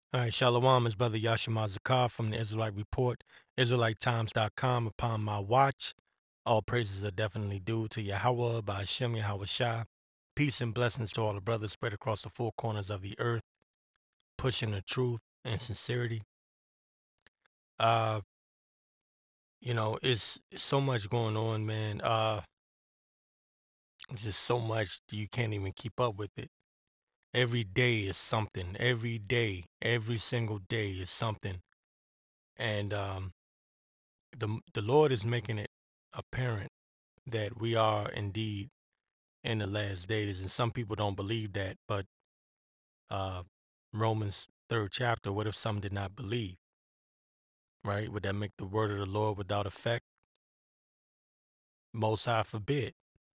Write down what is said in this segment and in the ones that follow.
All right, Shalom is Brother Yashima Zakar from the Israelite Report, IsraeliteTimes.com. Upon my watch, all praises are definitely due to Yahweh by Hashem Yahweh Shah. Peace and blessings to all the brothers spread across the four corners of the earth, pushing the truth and sincerity. Uh, it's so much going on, man. It's just so much you can't even keep up with it. Every day is something. Every day, every single day is something. And the Lord is making it apparent that we are indeed in the last days, and some people don't believe that. But uh, Romans third chapter, what if some did not believe? Right? Would that make the word of the Lord without effect? Most High forbid.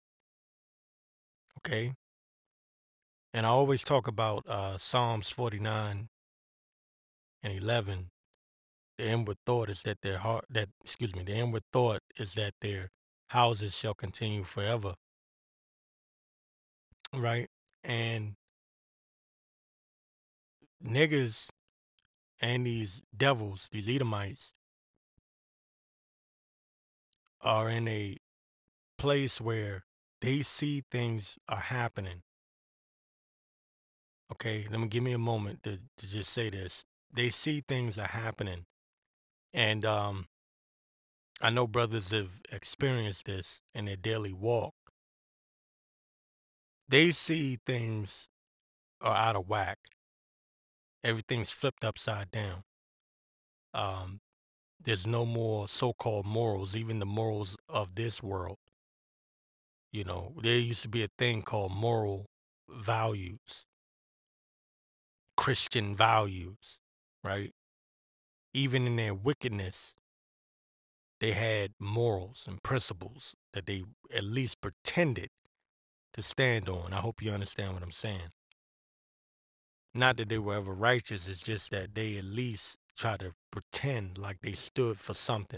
Okay. And I always talk about Psalms 49 and 11. The inward thought is that their heart, that excuse me, the inward thought is that their houses shall continue forever. Right? And niggas and these devils, these Edomites, are in a place where they see things are happening. Okay, give me a moment to just say this. They see things are happening. And I know brothers have experienced this in their daily walk. They see things are out of whack. Everything's flipped upside down. Um, there's no more so-called morals, even the morals of this world. There used to be a thing called moral values, Christian values, right? Even in their wickedness, they had morals and principles that they at least pretended to stand on. I hope you understand what I'm saying. Not that they were ever righteous, it's just that they at least try to pretend like they stood for something.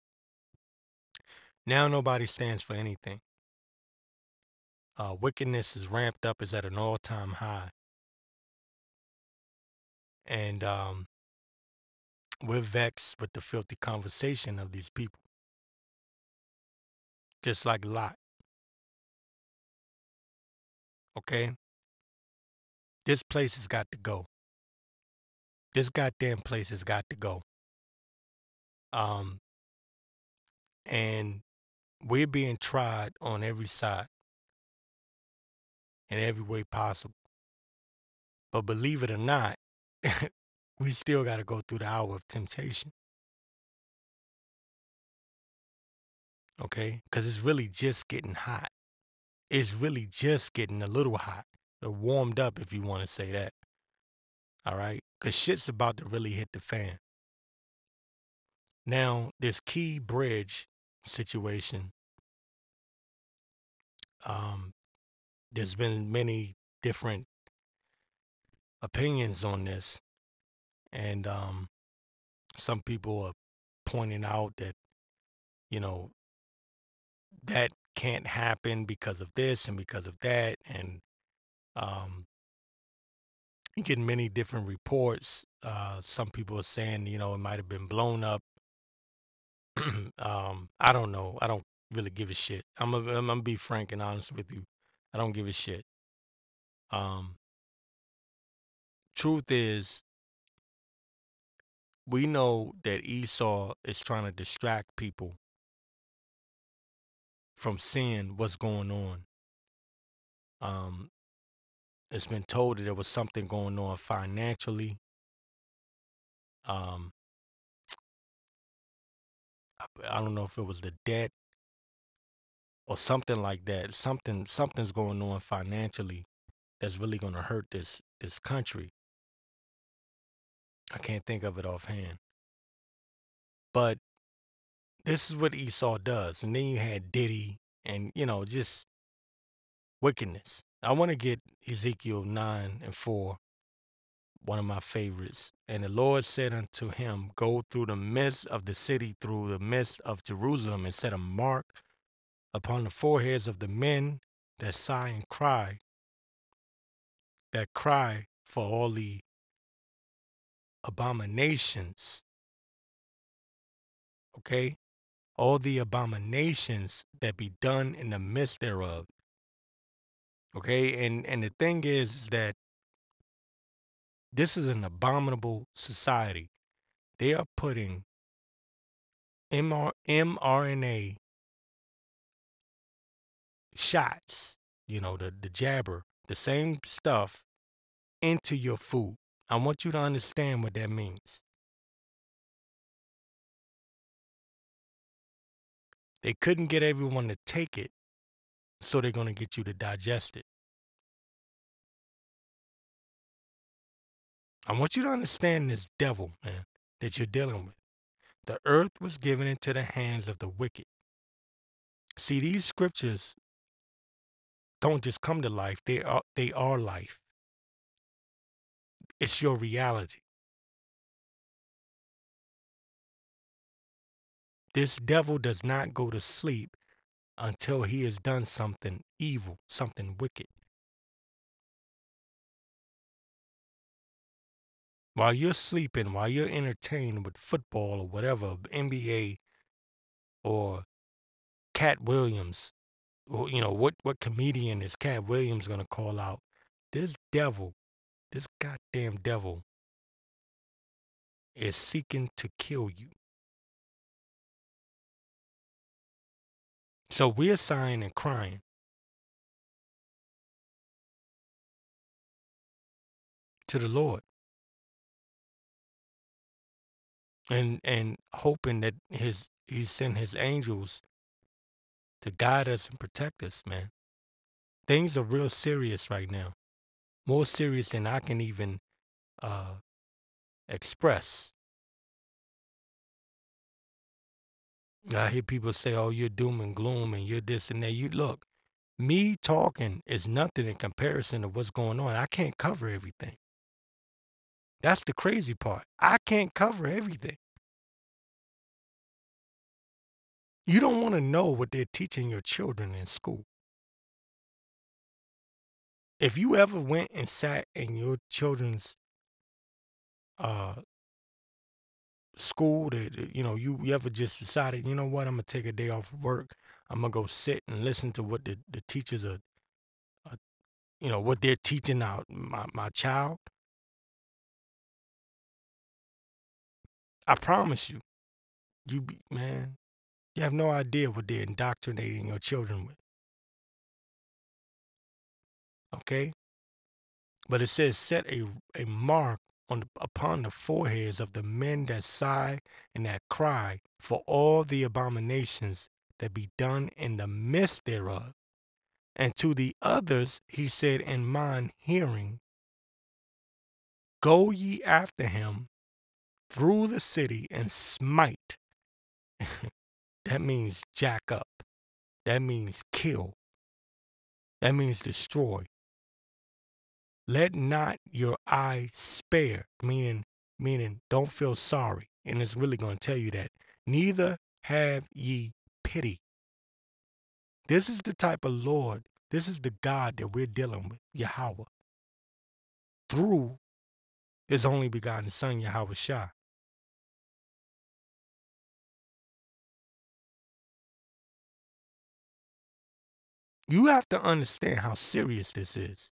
Now nobody stands for anything. Wickedness is ramped up, is at an all-time high. And we're vexed with the filthy conversation of these people. Just like Lot. Okay? This place has got to go. This goddamn place has got to go. Um, and we're being tried on every side in every way possible. But believe it or not, we still got to go through the hour of temptation. Okay? Because it's really just getting hot. It's really just getting a little hot. Or warmed up, if you want to say that. All right? Because shit's about to really hit the fan. Now, this Key Bridge situation, there's been many different opinions on this. And some people are pointing out that, you know, that can't happen because of this and because of that. And getting many different reports. Some people are saying, it might have been blown up. I don't know. I don't really give a shit. I'm gonna be frank and honest with you. I don't give a shit. Um, Truth is, we know that Esau is trying to distract people from seeing what's going on. Um, it's been told that there was something going on financially. Um, I don't know if it was the debt or something like that. Something's going on financially that's really going to hurt this country. I can't think of it offhand. But this is what Esau does. And then you had Diddy and, just wickedness. I want to get Ezekiel 9:4, one of my favorites. And the Lord said unto him, go through the midst of the city, through the midst of Jerusalem, and set a mark upon the foreheads of the men that sigh and cry, that cry for all the abominations, okay? All the abominations that be done in the midst thereof, okay? And the thing is that this is an abominable society. They are putting mRNA shots, the jabber, the same stuff into your food. I want you to understand what that means. They couldn't get everyone to take it, so they're going to get you to digest it. I want you to understand this devil, man, that you're dealing with. The earth was given into the hands of the wicked. See, these scriptures don't just come to life, they are life. It's your reality. This devil does not go to sleep until he has done something evil, something wicked. While you're sleeping, while you're entertained with football or whatever, NBA or Cat Williams, or what comedian is Cat Williams gonna call out? This devil, this goddamn devil, is seeking to kill you. So we're sighing and crying to the Lord and hoping that he sent his angels to guide us and protect us, man. Things are real serious right now. More serious than I can even express. I hear people say, oh, you're doom and gloom and you're this and that. You look, me talking is nothing in comparison to what's going on. I can't cover everything. That's the crazy part. I can't cover everything. You don't want to know what they're teaching your children in school. If you ever went and sat in your children's school, that you ever just decided, you know what, I'm gonna take a day off of work, I'm gonna go sit and listen to what the teachers are what they're teaching out my child, I promise you, man, you have no idea what they're indoctrinating your children with. Okay? But it says, set a mark upon the foreheads of the men that sigh and that cry for all the abominations that be done in the midst thereof. And to the others he said in mine hearing, go ye after him through the city and smite. That means jack up. That means kill. That means destroy. Let not your eye spare, meaning don't feel sorry. And it's really going to tell you that. Neither have ye pity. This is the type of Lord, this is the God that we're dealing with, Yahweh, through his only begotten son, Yahweh Shah. You have to understand how serious this is.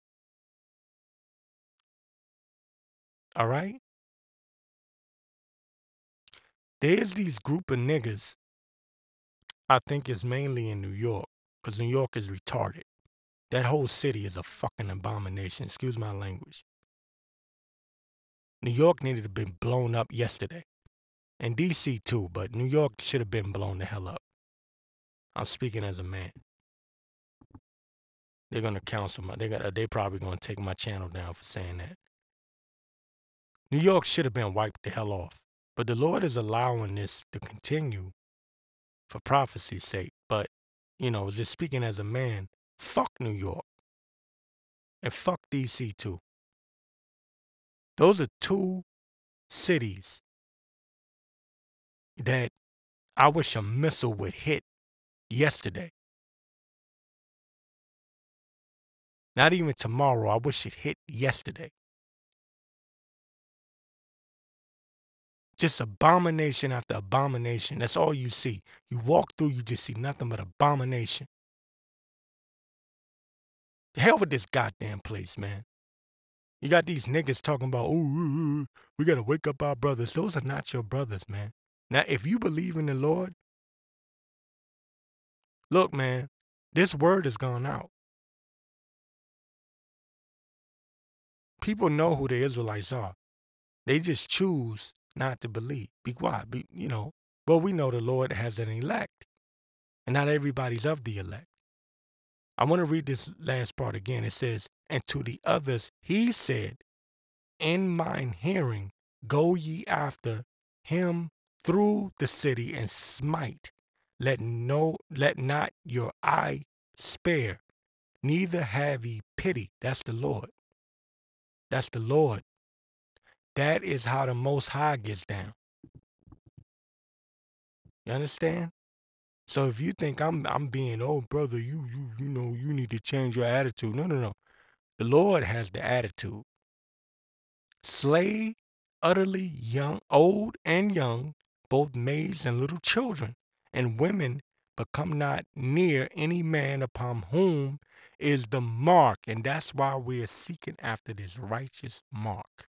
All right? There's these group of niggas, I think it's mainly in New York, because New York is retarded. That whole city is a fucking abomination. Excuse my language. New York needed to have been blown up yesterday. And DC too, but New York should have been blown the hell up. I'm speaking as a man. They're gonna counsel my. They probably gonna take my channel down for saying that. New York should have been wiped the hell off. But the Lord is allowing this to continue for prophecy's sake. But, just speaking as a man, fuck New York. And fuck DC too. Those are two cities that I wish a missile would hit yesterday. Not even tomorrow. I wish it hit yesterday. Just abomination after abomination. That's all you see. You walk through, you just see nothing but abomination. The hell with this goddamn place, man. You got these niggas talking about, oh, we got to wake up our brothers. Those are not your brothers, man. Now, if you believe in the Lord, look, man, this word has gone out. People know who the Israelites are. They just choose not to believe. Be quiet. Well, we know the Lord has an elect, and not everybody's of the elect. I want to read this last part again. It says, and to the others he said, in mine hearing, go ye after him through the city and smite. Let not your eye spare, neither have ye pity. That's the Lord. That's the Lord. That is how the Most High gets down. You understand? So if you think I'm being, oh brother, you need to change your attitude. No. The Lord has the attitude. Slay utterly young, old and young, both maids and little children, and women, but come not near any man upon whom is the mark. And that's why we're seeking after this righteous mark.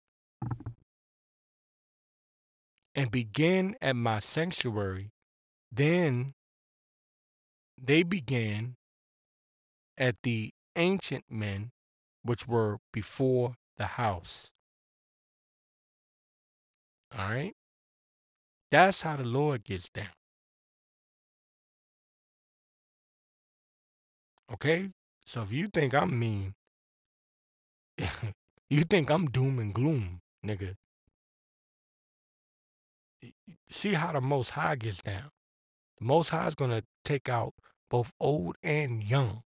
And begin at my sanctuary. Then they began at the ancient men which were before the house. All right? That's how the Lord gets down. Okay? So if you think I'm mean, you think I'm doom and gloom, nigga. See how the Most High gets down. The Most High is going to take out both old and young.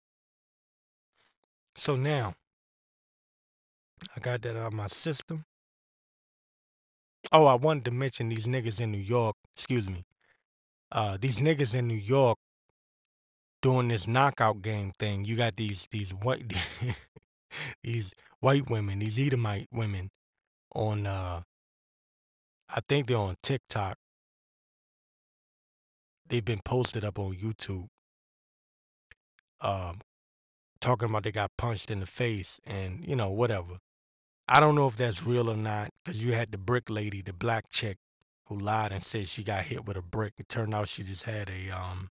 So now, I got that out of my system. Oh, I wanted to mention these niggas in New York. Excuse me. These niggas in New York doing this knockout game thing. You got these white these white women, these Edomite women on I think they're on TikTok. They've been posted up on YouTube. Talking about they got punched in the face and, whatever. I don't know if that's real or not, because you had the brick lady, the black chick, who lied and said she got hit with a brick. It turned out she just had a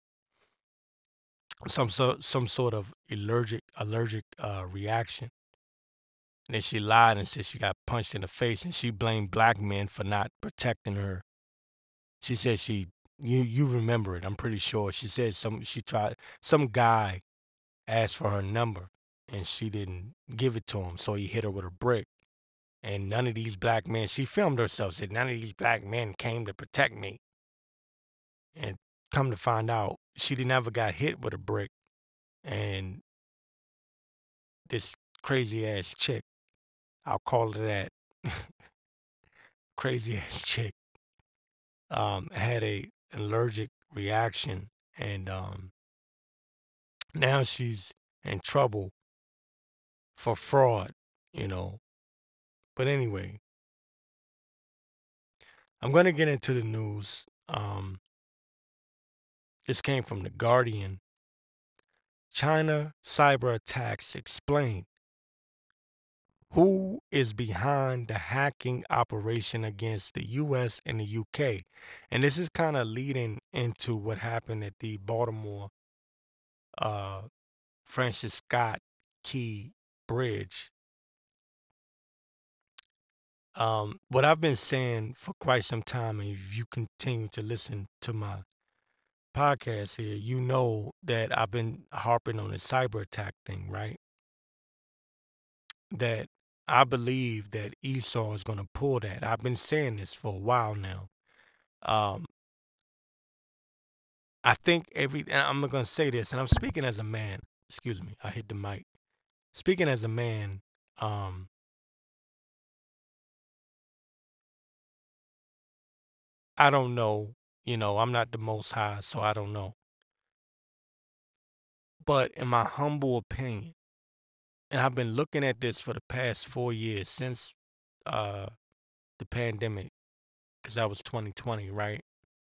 some sort of allergic reaction. And then she lied and said she got punched in the face, and she blamed black men for not protecting her. She said you remember it, I'm pretty sure. She said some guy asked for her number and she didn't give it to him, so he hit her with a brick. And none of these black men, she filmed herself, said none of these black men came to protect me. And come to find out, she never got hit with a brick. And this crazy ass chick, I'll call her that, crazy ass chick, had a allergic reaction, and now she's in trouble for fraud, But anyway, I'm going to get into the news. This came from The Guardian. China cyber attacks explain who is behind the hacking operation against the U.S. and the U.K. And this is kind of leading into what happened at the Baltimore Francis Scott Key Bridge. What I've been saying for quite some time, and if you continue to listen to my podcast here, you know that I've been harping on the cyber attack thing, right? That I believe that Esau is going to pull that. I've been saying this for a while now. I think and I'm going to say this, and I'm speaking as a man. Excuse me, I hit the mic. Speaking as a man, I don't know. I'm not the Most High, so I don't know. But in my humble opinion, and I've been looking at this for the past 4 years since the pandemic, because that was 2020, right?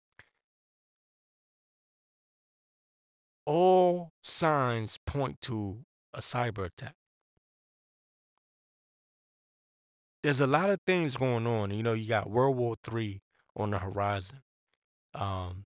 All signs point to a cyber attack. There's a lot of things going on. You know, you got World War III on the horizon. Um,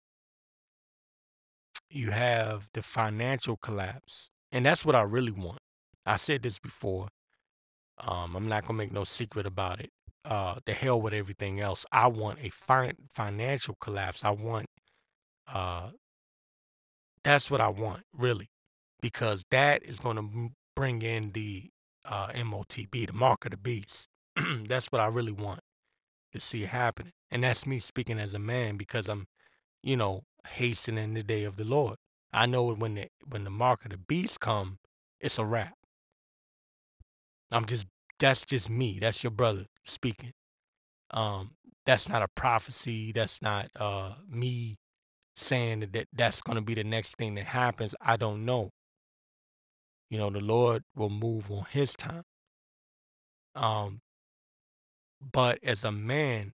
you have the financial collapse, and that's what I really want. I said this before. I'm not gonna make no secret about it. The hell with everything else. I want a financial collapse. I want. Uh, that's what I want, really, because that is gonna bring in the MOTB, the mark of the beast. That's what I really want to see happening, and that's me speaking as a man because I'm, hastening the day of the Lord. I know when the mark of the beast come, it's a wrap. I'm just that's just me. That's your brother speaking. Um, that's not a prophecy. That's not me saying that's going to be the next thing that happens. I don't know. The Lord will move on His time. Um, but as a man,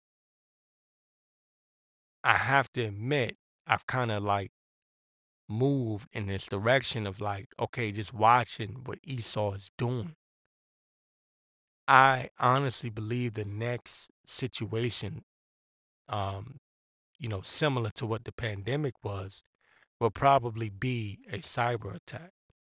I have to admit I've kind of like moved in this direction of like, okay, just watching what Esau is doing. I honestly believe the next situation, similar to what the pandemic was, will probably be a cyber attack.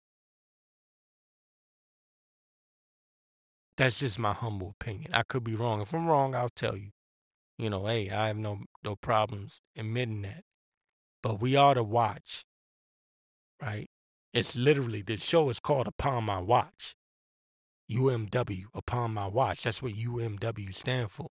That's just my humble opinion. I could be wrong. If I'm wrong, I'll tell you. Hey, I have no problems admitting that. But we ought to watch, right? It's literally the show is called Upon My Watch. UMW, Upon My Watch. That's what UMW stand for.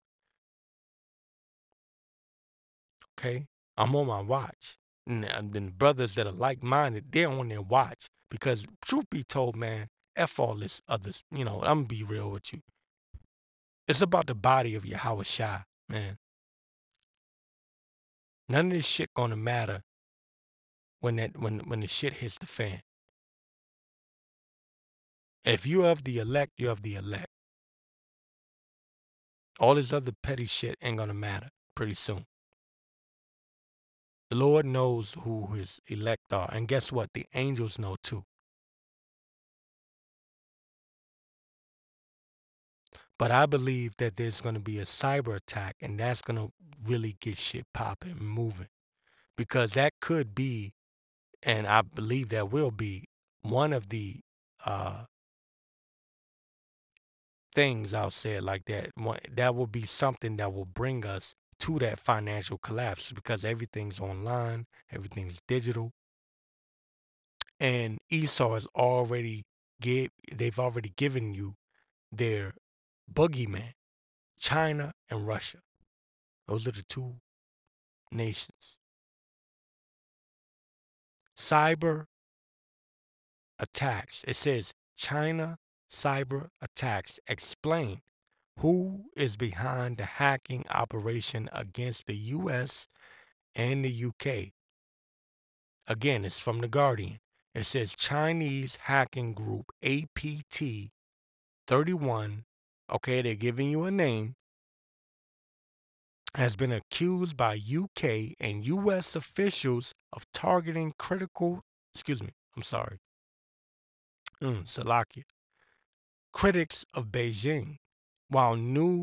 Okay? I'm on my watch. And then brothers that are like minded, they're on their watch. Because truth be told, man, F all this others. I'm gonna be real with you. It's about the body of Yahweh Shai, man. None of this shit gonna matter when the shit hits the fan. If you have the elect, you have the elect. All this other petty shit ain't gonna matter pretty soon. The Lord knows who his elect are. And guess what? The angels know too. But I believe that there's going to be a cyber attack, and that's going to really get shit popping and moving. Because that could be, and I believe that will be, one of the things, I'll say it like that. That will be something that will bring us to that financial collapse because everything's online, everything's digital. And Esau has they've already given you their boogeyman, China and Russia. Those are the two nations. Cyber attacks. It says China cyber attacks explain who is behind the hacking operation against the US and the UK. Again, it's from The Guardian. It says Chinese hacking group APT 31, okay, they're giving you a name, has been accused by UK and US officials of targeting Salakia, critics of Beijing, while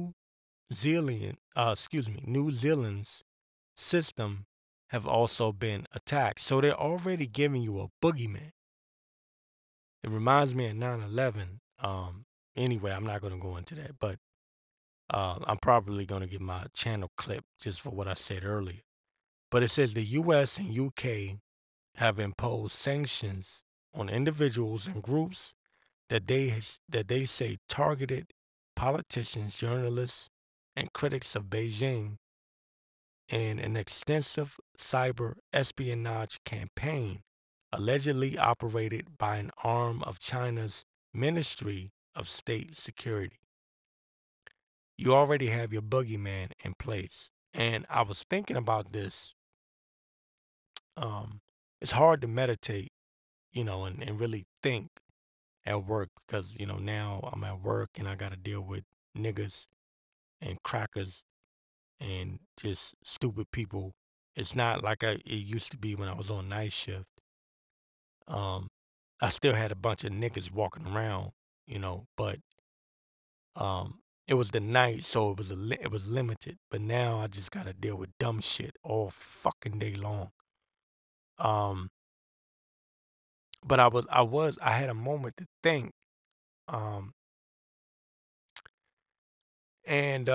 New Zealand's system have also been attacked. So they're already giving you a boogeyman. It reminds me of 9/11. Anyway, I'm not going to go into that, but I'm probably going to get my channel clip just for what I said earlier. But it says the US and UK have imposed sanctions on individuals and groups that they say targeted politicians, journalists, and critics of Beijing in an extensive cyber espionage campaign allegedly operated by an arm of China's Ministry of State Security. You already have your boogeyman in place. And I was thinking about this. It's hard to meditate, and really think at work because, now I'm at work and I got to deal with niggas and crackers and just stupid people. It's not like it used to be when I was on night shift. Um, I still had a bunch of niggas walking around, but it was the night, so it was limited. But now I just gotta deal with dumb shit all fucking day long. Um, but I had a moment to think, um, and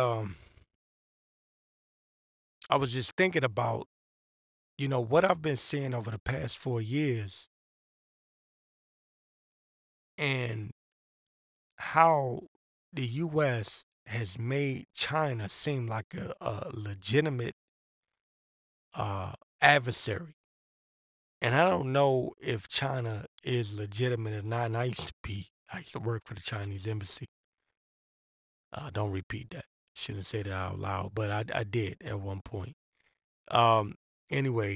I was just thinking about, what I've been seeing over the past 4 years and how the U.S. has made China seem like a legitimate adversary. And I don't know if China is legitimate or not. And I used to work for the Chinese embassy. Don't repeat that. Shouldn't say that out loud, but I did at one point. Um, anyway,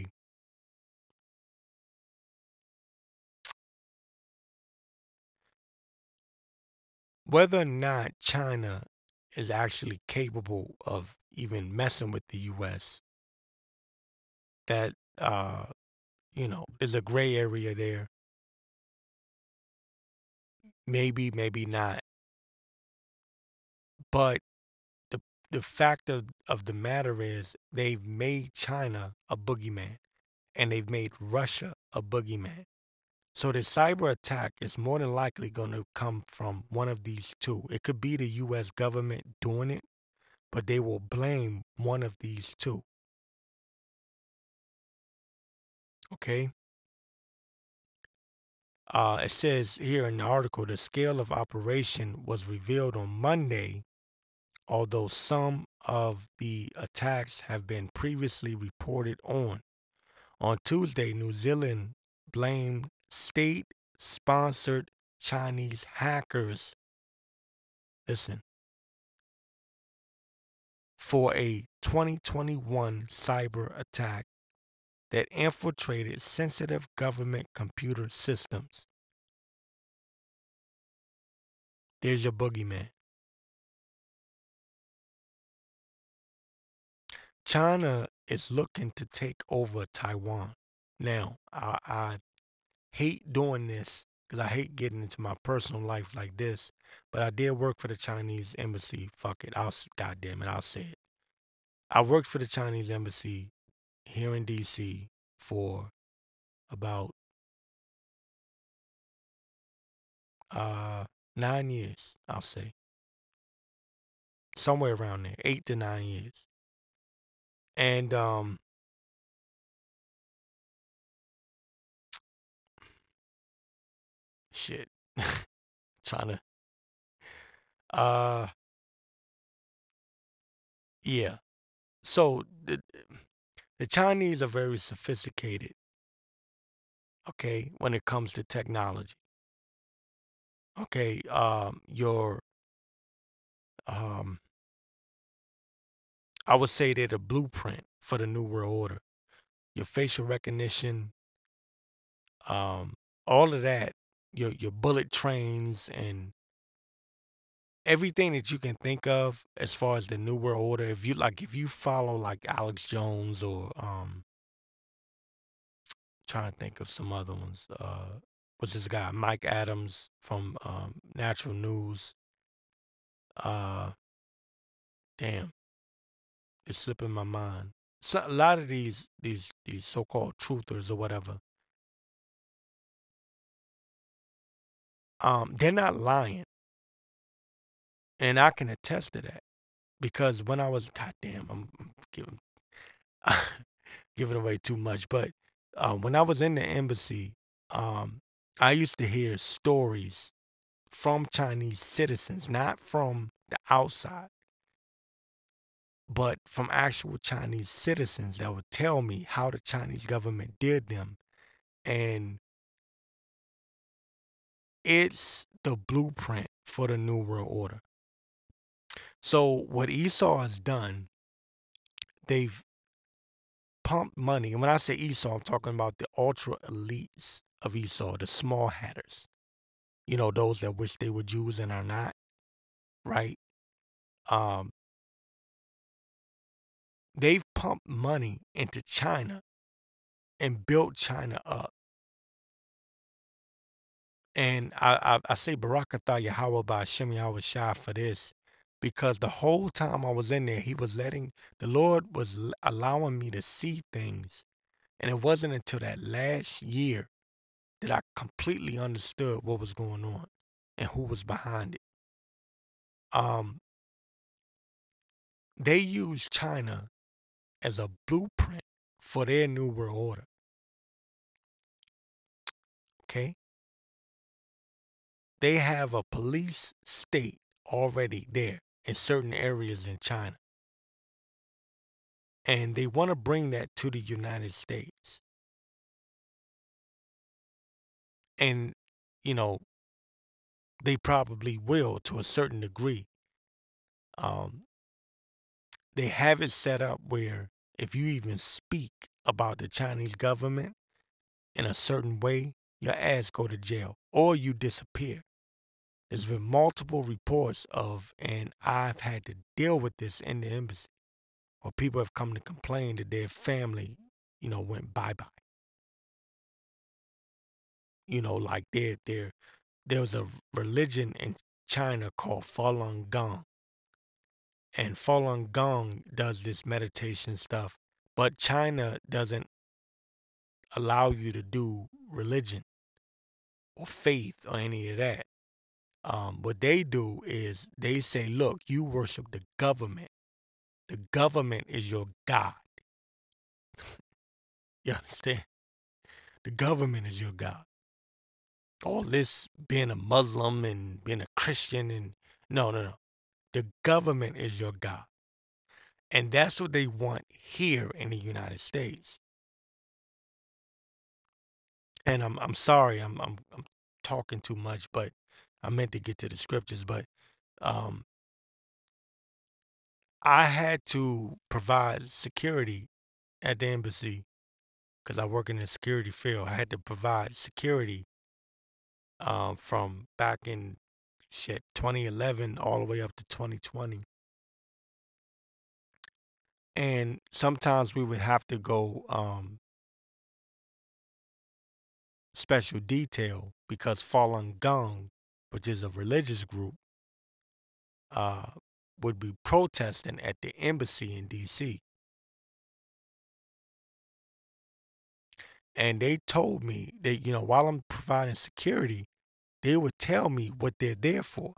whether or not China is actually capable of even messing with the U.S., that there's a gray area there. Maybe, maybe not. But the the fact of the matter is they've made China a boogeyman and they've made Russia a boogeyman. So the cyber attack is more than likely going to come from one of these two. It could be the US government doing it, but they will blame one of these two. Okay? It says here in the article the scale of operation was revealed on Monday, although some of the attacks have been previously reported on. On Tuesday, New Zealand blamed state sponsored Chinese hackers, listen, for a 2021 cyber attack that infiltrated sensitive government computer systems. There's your boogeyman. China is looking to take over Taiwan. Now, I hate doing this because I hate getting into my personal life like this, but I did work for the Chinese embassy. Fuck it. Goddamn it, I'll say it. I worked for the Chinese embassy here in DC for about 9 years, I'll say. Somewhere around there, 8 to 9 years. And shit. Trying to uh yeah. So the Chinese are very sophisticated, okay, when it comes to technology. Okay, your um I would say they're the blueprint for the New World Order. Your facial recognition, um, all of that, your bullet trains and everything that you can think of as far as the New World Order. If you follow like Alex Jones or trying to think of some other ones. What's this guy? Mike Adams from Natural News. Uh damn, it's slipping my mind. So a lot of these so-called truthers or whatever, they're not lying. And I can attest to that. Because when I was goddamn, I'm giving giving away too much. But when I was in the embassy, um, I used to hear stories from Chinese citizens, not from the outside, but from actual Chinese citizens that would tell me how the Chinese government did them. And it's the blueprint for the New World Order. So what Esau has done, they've pumped money. And when I say Esau, I'm talking about the ultra elites of Esau, the small hatters. Those that wish they were Jews and are not, right? Um, they've pumped money into China and built China up. And I say Barakatah Yahweh by Hashem Yahweh Shai for this, because the whole time I was in there, the Lord was allowing me to see things. And it wasn't until that last year that I completely understood what was going on and who was behind it. They use China as a blueprint for their new world order. Okay? They have a police state already there in certain areas in China. And they want to bring that to the United States. And, you know, they probably will to a certain degree. They have it set up where if you even speak about the Chinese government in a certain way, your ass go to jail or you disappear. There's been multiple reports of, and I've had to deal with this in the embassy, where people have come to complain that their family, went bye-bye. Like there was a religion in China called Falun Gong. And Falun Gong does this meditation stuff, but China doesn't allow you to do religion or faith or any of that. What they do is they say, look, you worship the government. The government is your God. You understand? The government is your God. All this being a Muslim and being a Christian and no. The government is your God. And that's what they want here in the United States. And I'm sorry, I'm talking too much, but I meant to get to the scriptures, but I had to provide security at the embassy because I work in the security field. I had to provide security from back in 2011 all the way up to 2020. And sometimes we would have to go special detail because Falun Gong, which is a religious group, would be protesting at the embassy in D.C. And they told me that, while I'm providing security, they would tell me what they're there for.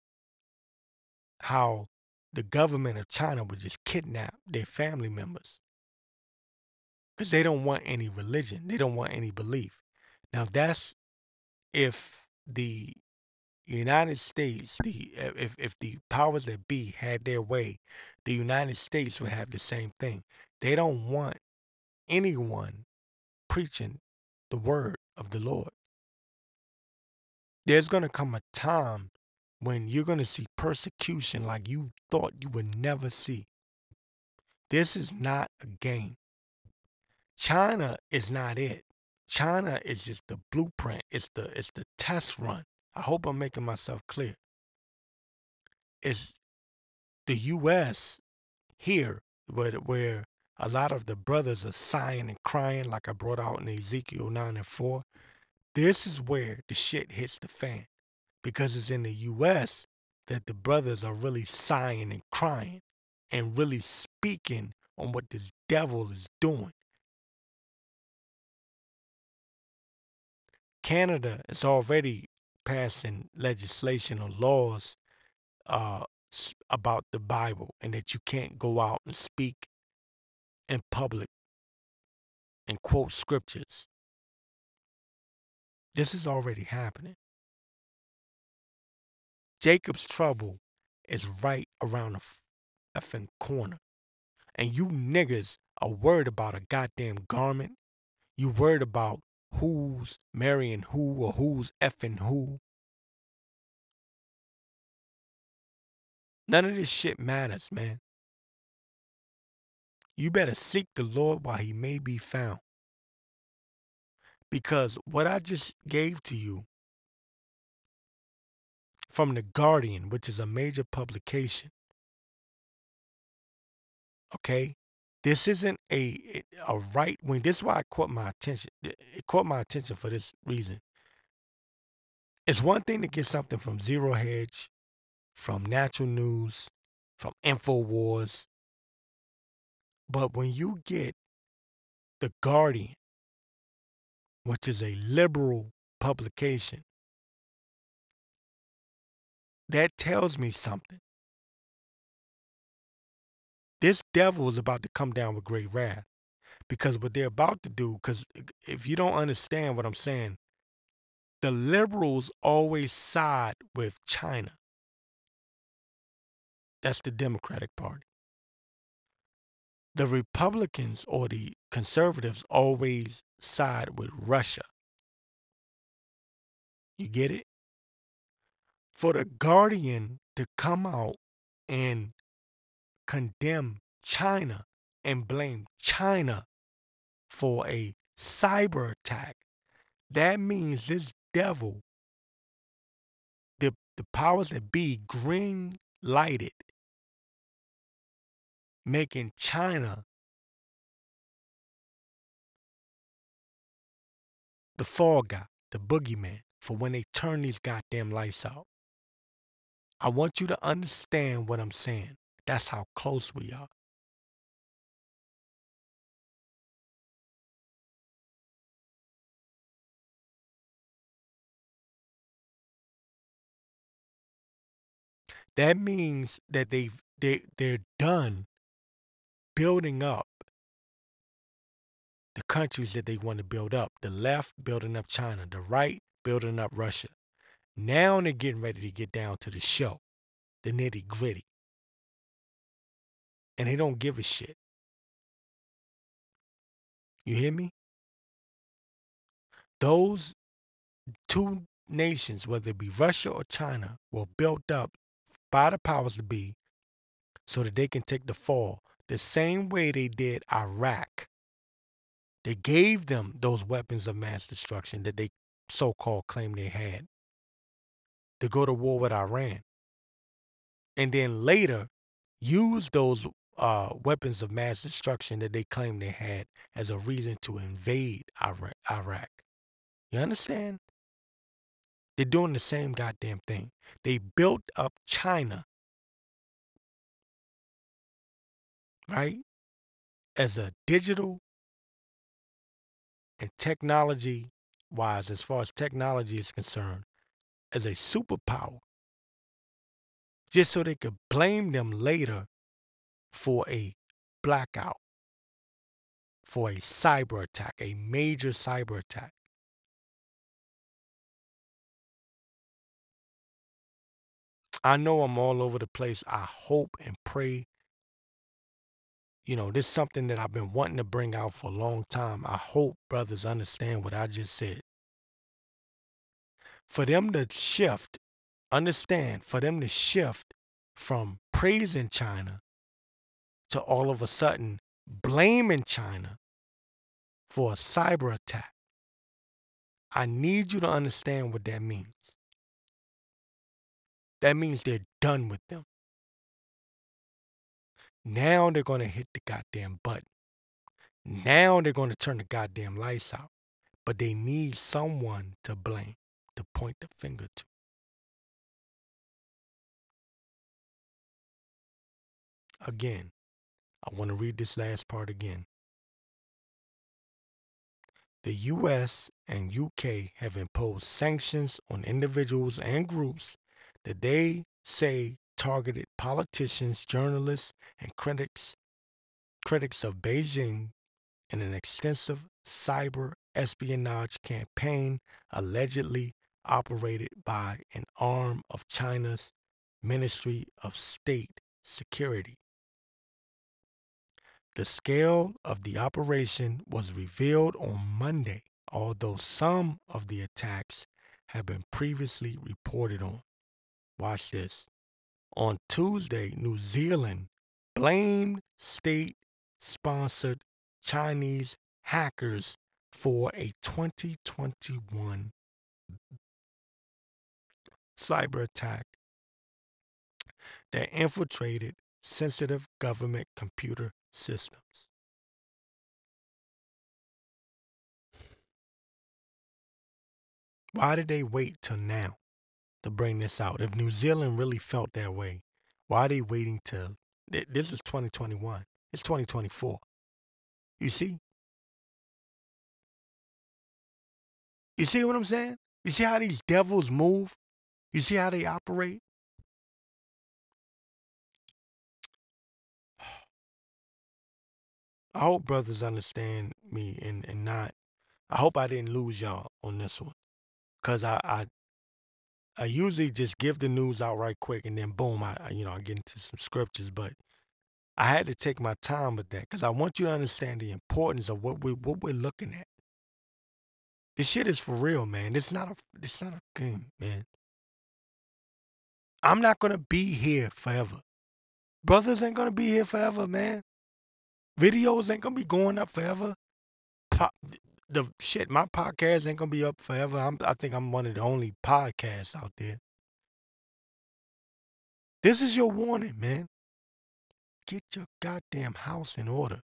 How the government of China would just kidnap their family members. Because they don't want any religion. They don't want any belief. Now that's if the United States, if the powers that be had their way, the United States would have the same thing. They don't want anyone preaching the word of the Lord. There's going to come a time when you're going to see persecution like you thought you would never see. This is not a game. China is not it. China is just the blueprint. It's the test run. I hope I'm making myself clear. It's the U.S. here where a lot of the brothers are sighing and crying like I brought out in Ezekiel 9:4. This is where the shit hits the fan. Because it's in the U.S. that the brothers are really sighing and crying and really speaking on what this devil is doing. Canada is already passing legislation or laws about the Bible and that you can't go out and speak in public and quote scriptures. This is already happening. Jacob's trouble is right around the effing corner. And you niggas are worried about a goddamn garment. You worried about who's marrying who or who's effing who. None of this shit matters, man. You better seek the Lord while he may be found. Because what I just gave to you from The Guardian, which is a major publication, okay? This isn't a right wing. This is why it caught my attention. It caught my attention for this reason. It's one thing to get something from Zero Hedge, from Natural News, from InfoWars, but when you get The Guardian, which is a liberal publication, that tells me something. This devil is about to come down with great wrath, because what they're about to do, because if you don't understand what I'm saying, the liberals always side with China. That's the Democratic Party. The Republicans or the conservatives always side with Russia. You get it? For the Guardian to come out and condemn China and blame China for a cyber attack, that means this devil, the powers that be, green lighted making China the fall guy, the boogeyman, for when they turn these goddamn lights out. I want you to understand what I'm saying. That's how close we are. That means that they're done building up the countries that they want to build up. The left building up China, the right building up Russia. Now they're getting ready to get down to the show, the nitty gritty. And they don't give a shit. You hear me? Those two nations, whether it be Russia or China, were built up by the powers to be so that they can take the fall the same way they did Iraq. They gave them those weapons of mass destruction that they so-called claimed they had to go to war with Iran. And then later use those weapons of mass destruction that they claimed they had as a reason to invade Iraq. You understand? They're doing the same goddamn thing. They built up China, right, as a digital and technology wise, as far as technology is concerned, as a superpower, just so they could blame them later for a blackout, for a cyber attack, a major cyber attack. I know I'm all over the place. I hope and pray. You know, this is something that I've been wanting to bring out for a long time. I hope brothers understand what I just said. For them to shift, understand, for them to shift from praising China to all of a sudden blaming China for a cyber attack. I need you to understand what that means. That means they're done with them. Now they're going to hit the goddamn button. Now they're going to turn the goddamn lights out. But they need someone to blame, to point the finger to. Again, I want to read this last part again. The US and UK have imposed sanctions on individuals and groups that they say targeted politicians, journalists, and critics of Beijing in an extensive cyber espionage campaign allegedly operated by an arm of China's Ministry of State Security. The scale of the operation was revealed on Monday, although some of the attacks have been previously reported on. Watch this. On Tuesday, New Zealand blamed state-sponsored Chinese hackers for a 2021 cyber attack that infiltrated sensitive government computer systems. Why did they wait till now to bring this out? If New Zealand really felt that way, why are they waiting till this was 2021? It's 2024. You see? You see what I'm saying? You see how these devils move? You see how they operate? I hope brothers understand me and not. I hope I didn't lose y'all on this one. Cause I usually just give the news out right quick and then boom, I get into some scriptures, but I had to take my time with that because I want you to understand the importance of what we're looking at. This shit is for real, man. It's not a game, man. I'm not gonna be here forever. Brothers ain't gonna be here forever, man. Videos ain't gonna be going up forever. Po- the shit, my podcast ain't gonna be up forever. I think I'm one of the only podcasts out there. This is your warning, man. Get your goddamn house in order.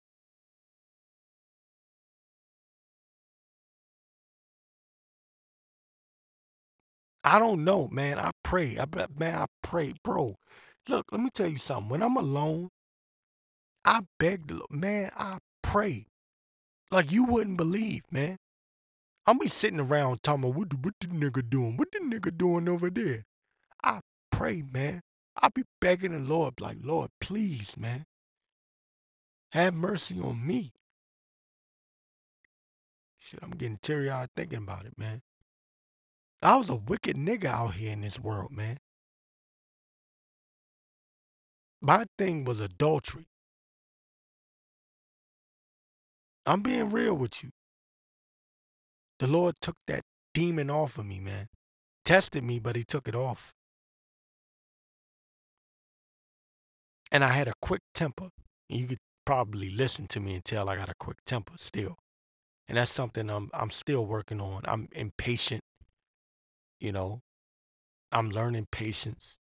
I don't know, man. I pray. Man, I pray, bro. Look, let me tell you something. When I'm alone, I beg the Lord, man. I pray like you wouldn't believe, man. I'll be sitting around talking about what the nigga doing? What the nigga doing over there? I pray, man. I be begging the Lord, like, Lord, please, man, have mercy on me. Shit, I'm getting teary-eyed thinking about it, man. I was a wicked nigga out here in this world, man. My thing was adultery. I'm being real with you. The Lord took that demon off of me, man. Tested me, but he took it off. And I had a quick temper. You could probably listen to me and tell I got a quick temper still. And that's something I'm still working on. I'm impatient, you know. I'm learning patience.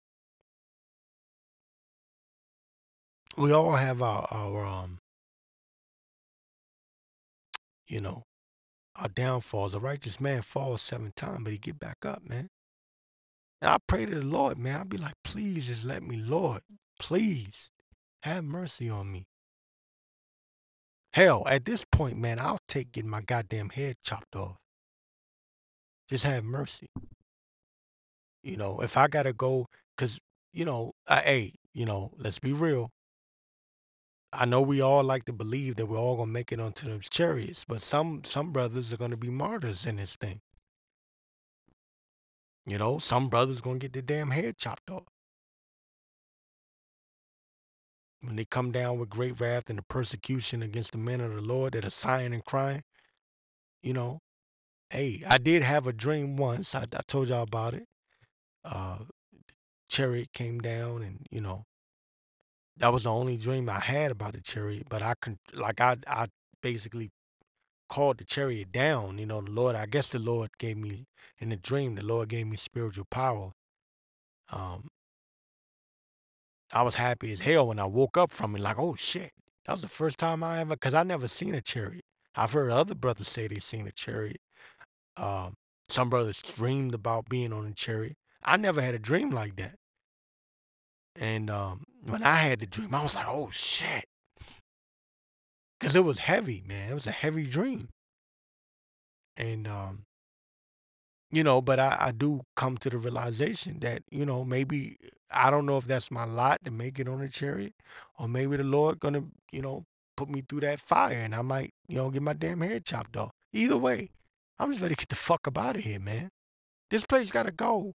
We all have our you know, our downfalls. A righteous man falls 7 times, but he get back up, man. And I pray to the Lord, man. I'll be like, please just let me, Lord, please have mercy on me. Hell, at this point, man, I'll take getting my goddamn head chopped off. Just have mercy. If I gotta go, cause hey, let's be real. I know we all like to believe that we're all gonna make it onto those chariots, but some brothers are gonna be martyrs in this thing. Some brothers gonna get their damn head chopped off when they come down with great wrath and the persecution against the men of the Lord that are sighing and crying. You know, hey, I did have a dream once. I told y'all about it. Uh, Chariot came down, and that was the only dream I had about the chariot. But I basically called the chariot down. The Lord. I guess the Lord gave me in the dream. The Lord gave me spiritual power. Um, I was happy as hell when I woke up from it. Like, oh shit, that was the first time I ever. Cause I never seen a chariot. I've heard other brothers say they seen a chariot. Um, some brothers dreamed about being on a chariot. I never had a dream like that. And when I had the dream, I was like, oh shit. Because it was heavy, man. It was a heavy dream. And, but I do come to the realization that, maybe I don't know if that's my lot to make it on a chariot, or maybe the Lord gonna, put me through that fire and I might, get my damn head chopped off. Either way, I'm just ready to get the fuck up out of here, man. This place gotta go.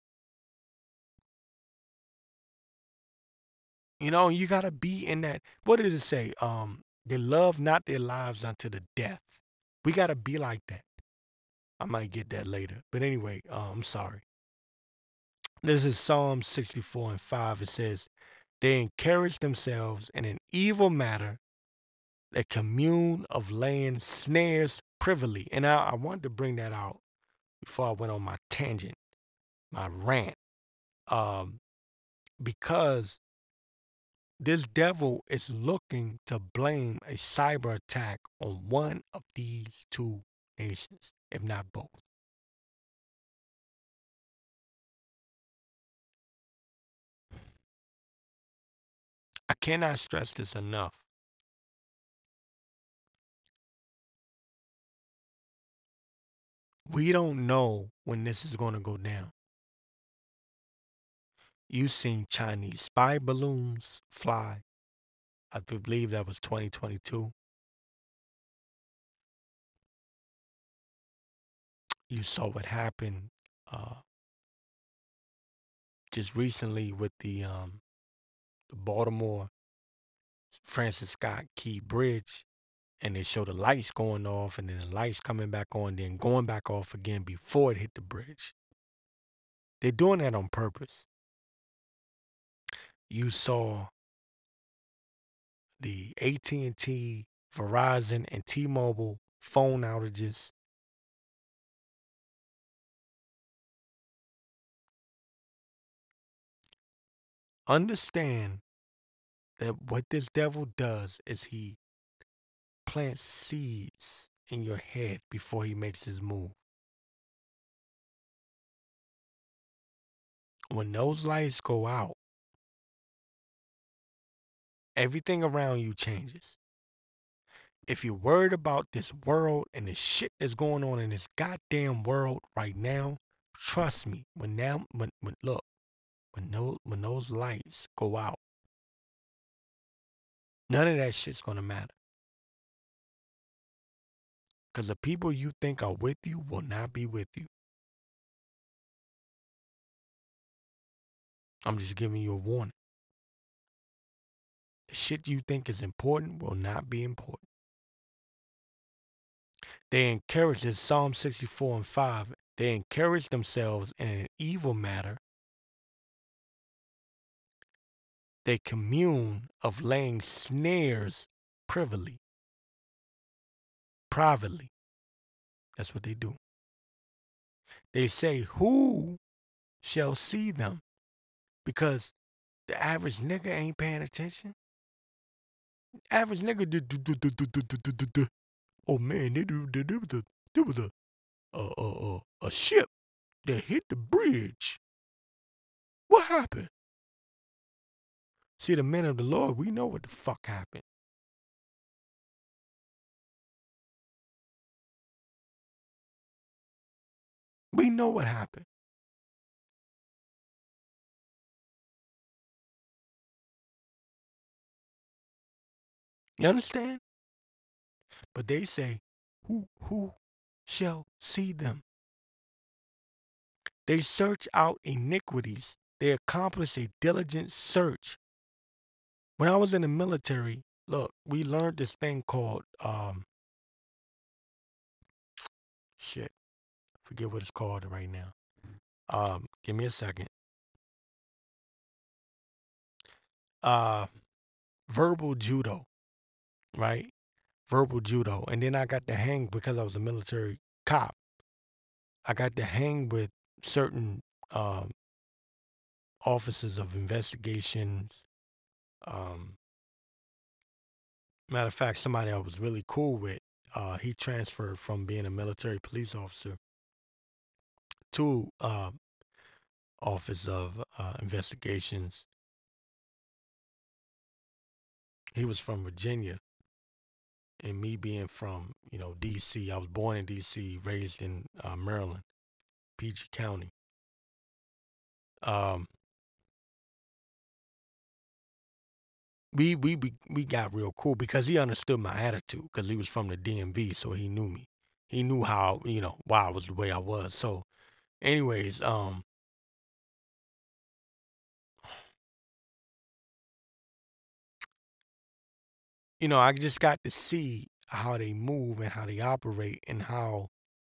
You gotta be in that. What did it say? They love not their lives unto the death. We gotta be like that. I might get that later. But anyway, I'm sorry. This is Psalm 64 and 5. It says, they encourage themselves in an evil matter, that commune of land snares privily. And I wanted to bring that out before I went on my tangent, my rant. Um, because this devil is looking to blame a cyber attack on one of these two nations, if not both. I cannot stress this enough. We don't know when this is going to go down. You seen Chinese spy balloons fly. I believe that was 2022. You saw what happened just recently with the Baltimore Francis Scott Key Bridge, and they show the lights going off and then the lights coming back on, then going back off again before it hit the bridge. They're doing that on purpose. You saw the AT&T, Verizon, and T-Mobile phone outages. Understand that what this devil does is he plants seeds in your head before he makes his move. When those lights go out, everything around you changes. If you're worried about this world and the shit that's going on in this goddamn world right now, trust me, when those lights go out, none of that shit's gonna matter. Because the people you think are with you will not be with you. I'm just giving you a warning. The shit you think is important will not be important. They encourage this Psalm 64 and 5. They encourage themselves in an evil matter. They commune of laying snares privately. That's what they do. They say, who shall see them? Because the average nigga ain't paying attention. Average nigga, oh man, there was a ship that hit the bridge. What happened? See, the men of the Lord, we know what the fuck happened. We know what happened. You understand? But they say, who shall see them? They search out iniquities. They accomplish a diligent search. When I was in the military, look, we learned this thing called shit. I forget what it's called right now. Give me a second. Verbal judo, right? Verbal judo. And then I got to hang, because I was a military cop, I got to hang with certain officers of investigations. Matter of fact, somebody I was really cool with, he transferred from being a military police officer to Office of Investigations. He was from Virginia, and me being from, D.C. I was born in D.C., raised in Maryland, PG County. We got real cool because he understood my attitude, because he was from the DMV, so he knew me. He knew how, why I was the way I was. So, anyways, I just got to see how they move and how they operate, and how,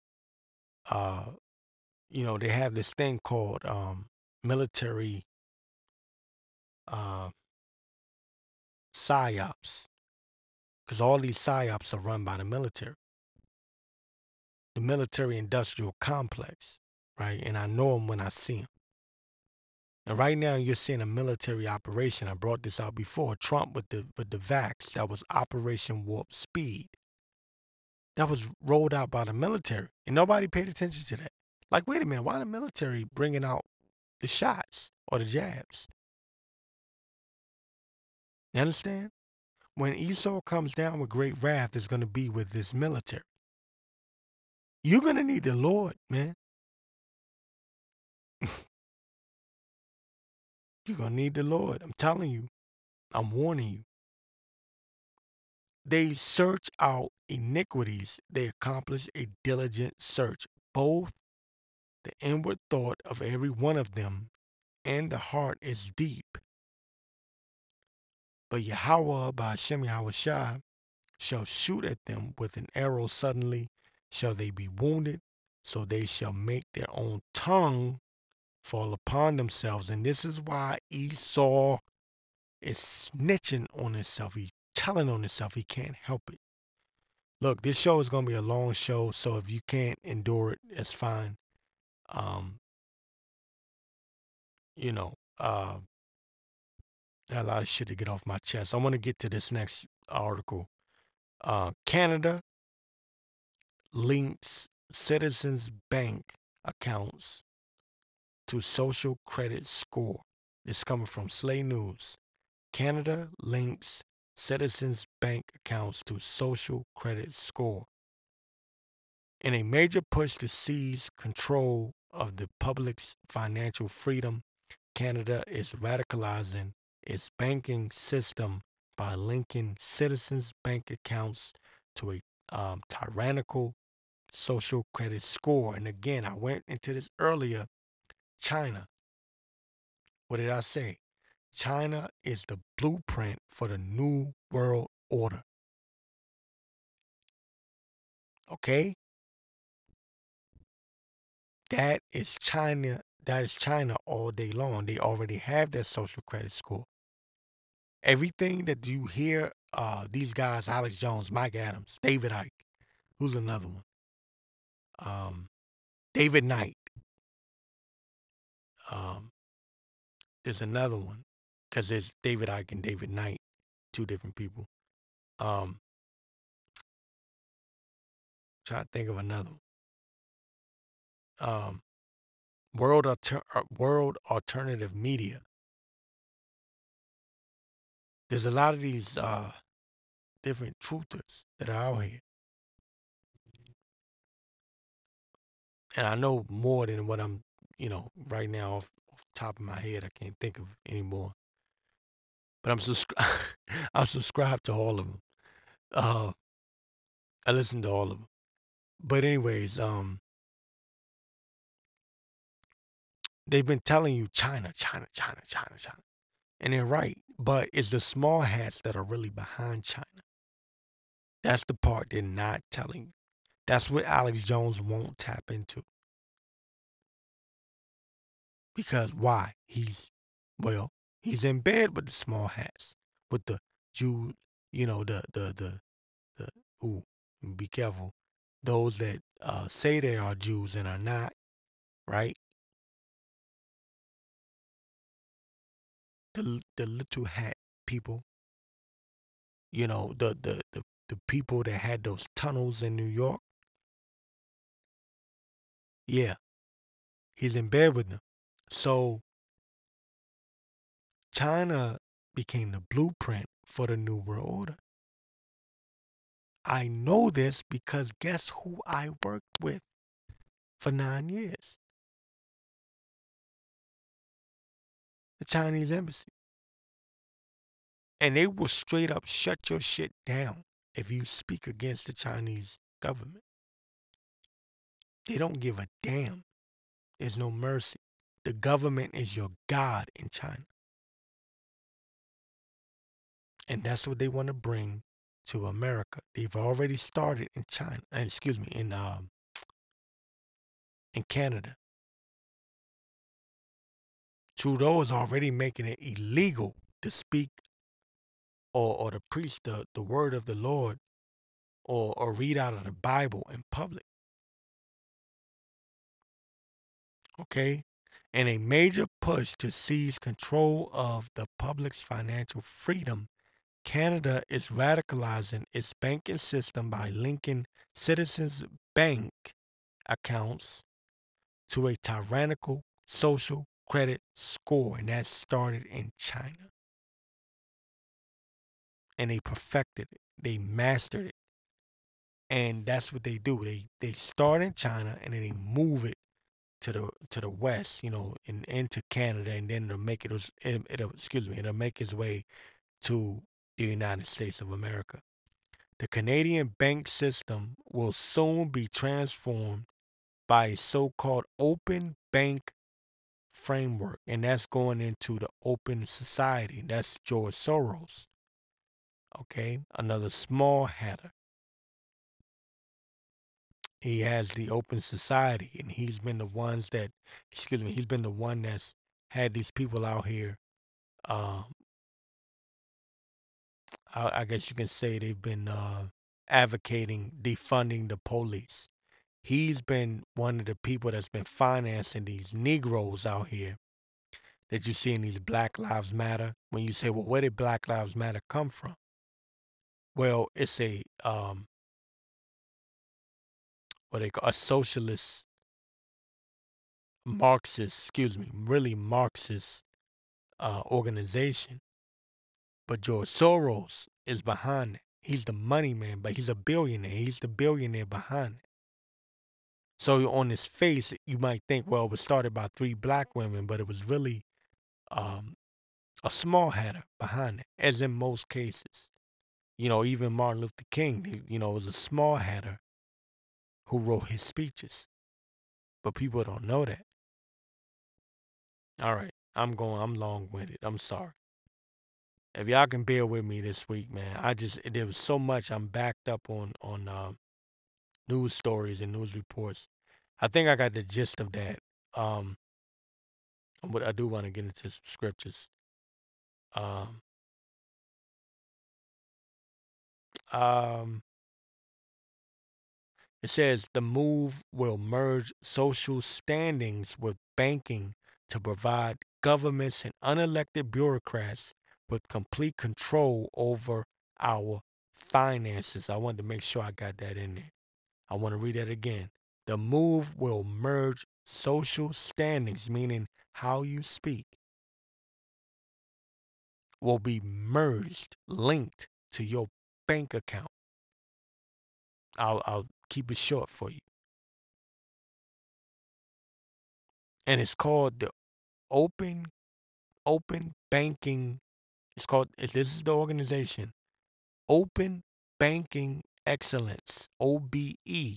they have this thing called military psyops, because all these psyops are run by the military industrial complex, right? And I know them when I see them. And right now you're seeing a military operation. I brought this out before. Trump with the vax, that was Operation Warp Speed. That was rolled out by the military, and nobody paid attention to that. Like, wait a minute, why the military bringing out the shots or the jabs? You understand? When Esau comes down with great wrath, it's going to be with this military. You're going to need the Lord, man. You're going to need the Lord. I'm telling you. I'm warning you. They search out iniquities. They accomplish a diligent search. Both the inward thought of every one of them and the heart is deep. But Yahweh by Hashem Yahushua shall shoot at them with an arrow suddenly, shall they be wounded, so they shall make their own tongue fall upon themselves. And this is why Esau is snitching on himself. He's telling on himself. He can't help it. Look, this show is going to be a long show, so if you can't endure it, it's fine. You know, I got a lot of shit to get off my chest. I want to get to this next article. Canada links Citizens Bank accounts to social credit score. This is coming from Slay News. Canada links Citizens Bank accounts to social credit score. In a major push to seize control of the public's financial freedom, Canada is radicalizing its banking system by linking citizens' bank accounts to a tyrannical social credit score. And again, I went into this earlier. China. What did I say? China is the blueprint for the new world order. Okay? That is China. That is China all day long. They already have their social credit score. Everything that you hear, these guys, Alex Jones, Mike Adams, David Icke, who's another one? David Knight. There's another one, because there's David Icke and David Knight, two different people. Trying to think of another one. World Alternative Media. There's a lot of these different truthers that are out here. And I know more than what I'm, right now off the top of my head. I can't think of anymore. But I'm subscribed to all of them. I listen to all of them. But anyways, they've been telling you China. And they're right. But it's the small hats that are really behind China. That's the part they're not telling you. That's what Alex Jones won't tap into. Because why? He's in bed with the small hats, with the Jew, be careful. Those that say they are Jews and are not, right? The little hat people, the people that had those tunnels in New York. Yeah, he's in bed with them. So China became the blueprint for the New World Order. I know this because guess who I worked with for 9 years? The Chinese embassy. And they will straight up shut your shit down if you speak against the Chinese government. They don't give a damn. There's no mercy. The government is your God in China. And that's what they want to bring to America. They've already started in China, in Canada. Trudeau is already making it illegal to speak or to preach the word of the Lord or read out of the Bible in public. Okay? In a major push to seize control of the public's financial freedom, Canada is radicalizing its banking system by linking citizens' bank accounts to a tyrannical social credit score, and that started in China. and they perfected it. They mastered it. And that's what they do. They start in China and then they move it to the west, and into Canada, and then it'll make its way to the United States of America. The Canadian bank system will soon be transformed by a so-called open bank framework, and that's going into the open society. That's George Soros. Okay, another small hatter. He has the open society, and he's been the one that's had these people out here. Um, I guess you can say they've been advocating defunding the police. He's been one of the people that's been financing these Negroes out here that you see in these Black Lives Matter. When you say, well, where did Black Lives Matter come from? Well, it's what they call a socialist, Marxist, really Marxist organization. But George Soros is behind it. He's the money man, but he's a billionaire. He's the billionaire behind it. So on his face, you might think, well, it was started by three black women, but it was really um, a small hatter behind it, as in most cases. Even Martin Luther King, was a small hatter who wrote his speeches, but people don't know that. All right, I'm long-winded. I'm sorry. If y'all can bear with me this week, man, there was so much I'm backed up on news stories and news reports. I think I got the gist of that. Um, but I do want to get into some scriptures. Um, um, it says the move will merge social standings with banking to provide governments and unelected bureaucrats with complete control over our finances. I wanted to make sure I got that in there. I want to read that again. The move will merge social standings, meaning how you speak, will be merged, linked to your bank account. I'll keep it short for you. And it's called the Open Banking. This is the organization, Open Banking Excellence, OBE.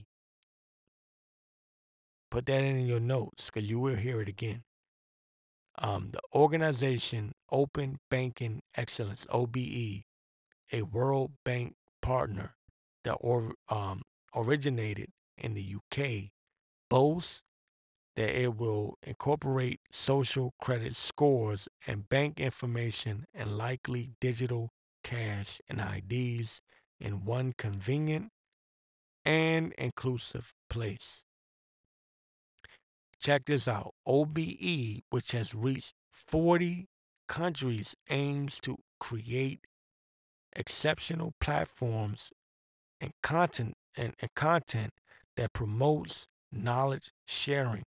Put that in your notes because you will hear it again. The organization Open Banking Excellence, OBE, a World Bank partner that originated in the UK, boasts that it will incorporate social credit scores and bank information and likely digital cash and IDs in one convenient and inclusive place. Check this out. OBE, which has reached 40 countries, aims to create exceptional platforms and content that promotes knowledge sharing.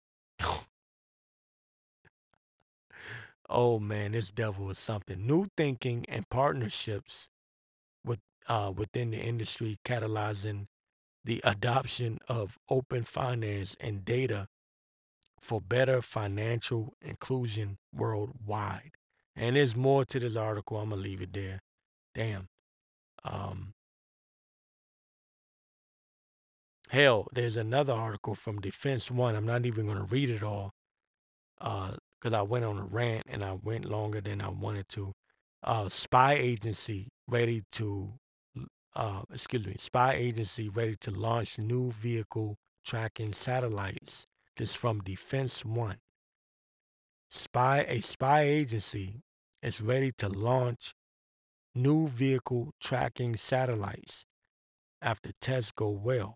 Oh man, this devil is something. New thinking and partnerships with within the industry catalyzing the adoption of open finance and data for better financial inclusion worldwide. And there's more to this article. I'm gonna leave it there. Damn. Um, Hell, there's another article from Defense One. I'm not even gonna read it all because I went on a rant and I went longer than I wanted to. Spy agency ready to, spy agency ready to launch new vehicle tracking satellites. This from Defense One. A spy agency is ready to launch new vehicle tracking satellites after tests go well.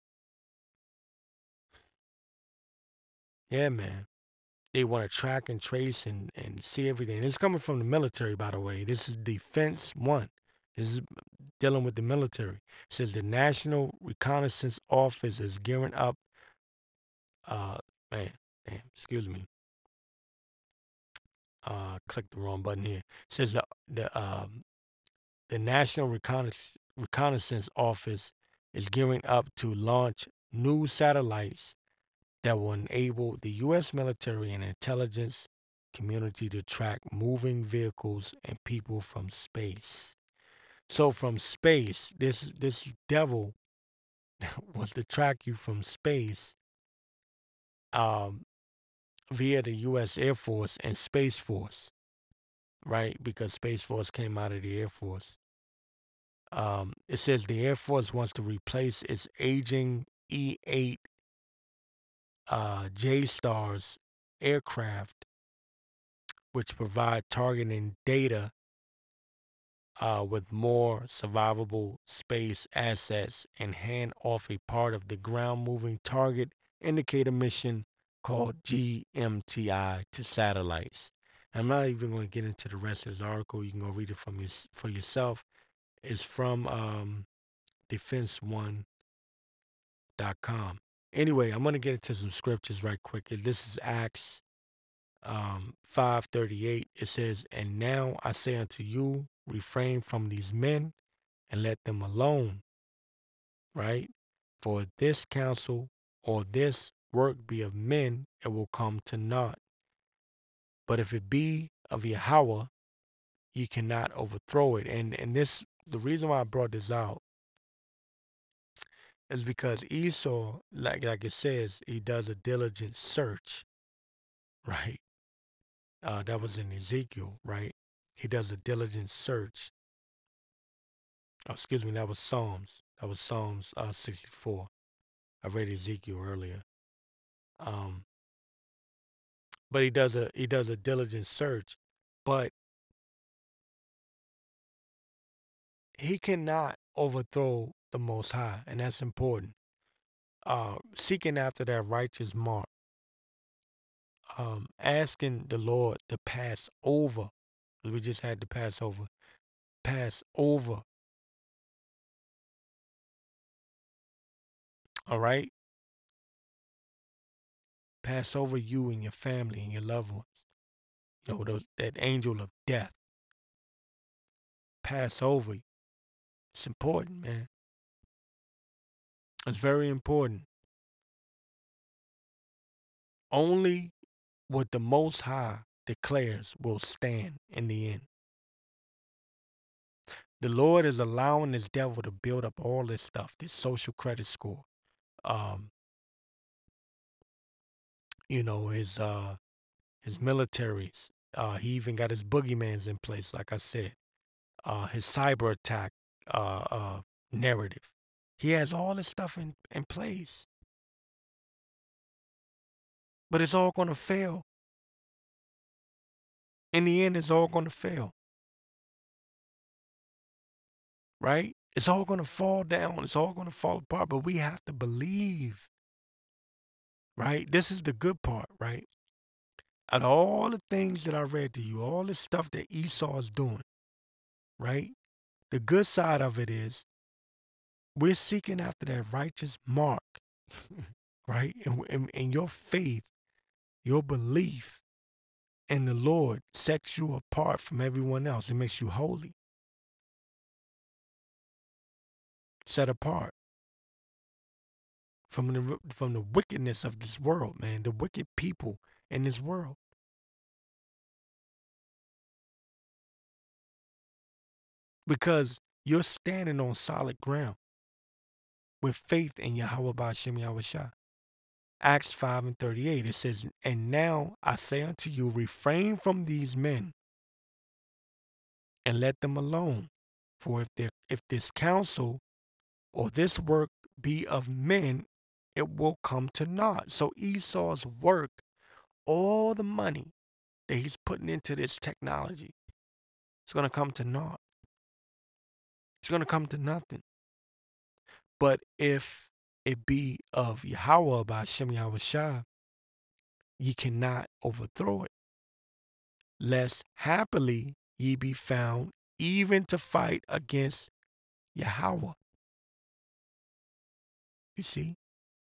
Yeah, man. They want to track and trace and see everything. It's coming from the military, by the way. This is Defense One. This is dealing with the military. It says the National Reconnaissance Office is gearing up. Uh, man, damn, excuse me. Clicked the wrong button here. It says the National Reconnaissance Office is gearing up to launch new satellites that will enable the U.S. military and intelligence community to track moving vehicles and people from space. So from space, this devil was to track you from space um, via the U.S. Air Force and Space Force, right? Because Space Force came out of the Air Force. It says the Air Force wants to replace its aging E-8 J-Stars aircraft, which provide targeting data with more survivable space assets and hand off a part of the ground moving target indicator mission called GMTI to satellites. I'm not even going to get into the rest of the article. You can go read it for yourself. It's from defense1.com. Anyway, I'm going to get into some scriptures right quick. This is Acts 5:38. It says, "And now I say unto you, refrain from these men and let them alone," right? "For if this counsel or this work be of men, it will come to naught. But if it be of Yahweh, you cannot overthrow it." And this, the reason why I brought this out is because Esau, like it says, he does a diligent search, right? That was in Ezekiel, right? He does a diligent search. Oh, excuse me, that was Psalms. That was Psalms 64. I read Ezekiel earlier. Um, but he does a diligent search, but he cannot overthrow the Most High, and that's important. Seeking after that righteous mark, asking the Lord to pass over. We just had to pass over. All right, pass over you and your family and your loved ones. You know, that angel of death pass over you. It's important, man. It's very important. Only what the Most High declares will stand in the end. The Lord is allowing this devil to build up all this stuff, this social credit score. Um, his militaries. He even got his boogeymans in place, like I said. His cyber attack narrative. He has all this stuff in place. But it's all gonna fail. In the end, it's all gonna fail. Right? It's all gonna fall down. It's all gonna fall apart. But we have to believe. Right? This is the good part, right? Out of all the things that I read to you, all the stuff that Esau is doing, right? The good side of it is we're seeking after that righteous mark, right? And your faith, your belief in the Lord sets you apart from everyone else. It makes you holy, set apart from the wickedness of this world, man. The wicked people in this world. Because you're standing on solid ground with faith in Yahweh Ba'Shem Yahweh Shah. Acts 5:38, it says, "And now I say unto you, refrain from these men and let them alone. For if this counsel or this work be of men, it will come to naught." So Esau's work, all the money that he's putting into this technology, it's going to come to naught. It's going to come to nothing. But if it be of Yahweh by Shem Yahweh Shah, ye cannot overthrow it, lest happily ye be found even to fight against Yahweh. You see?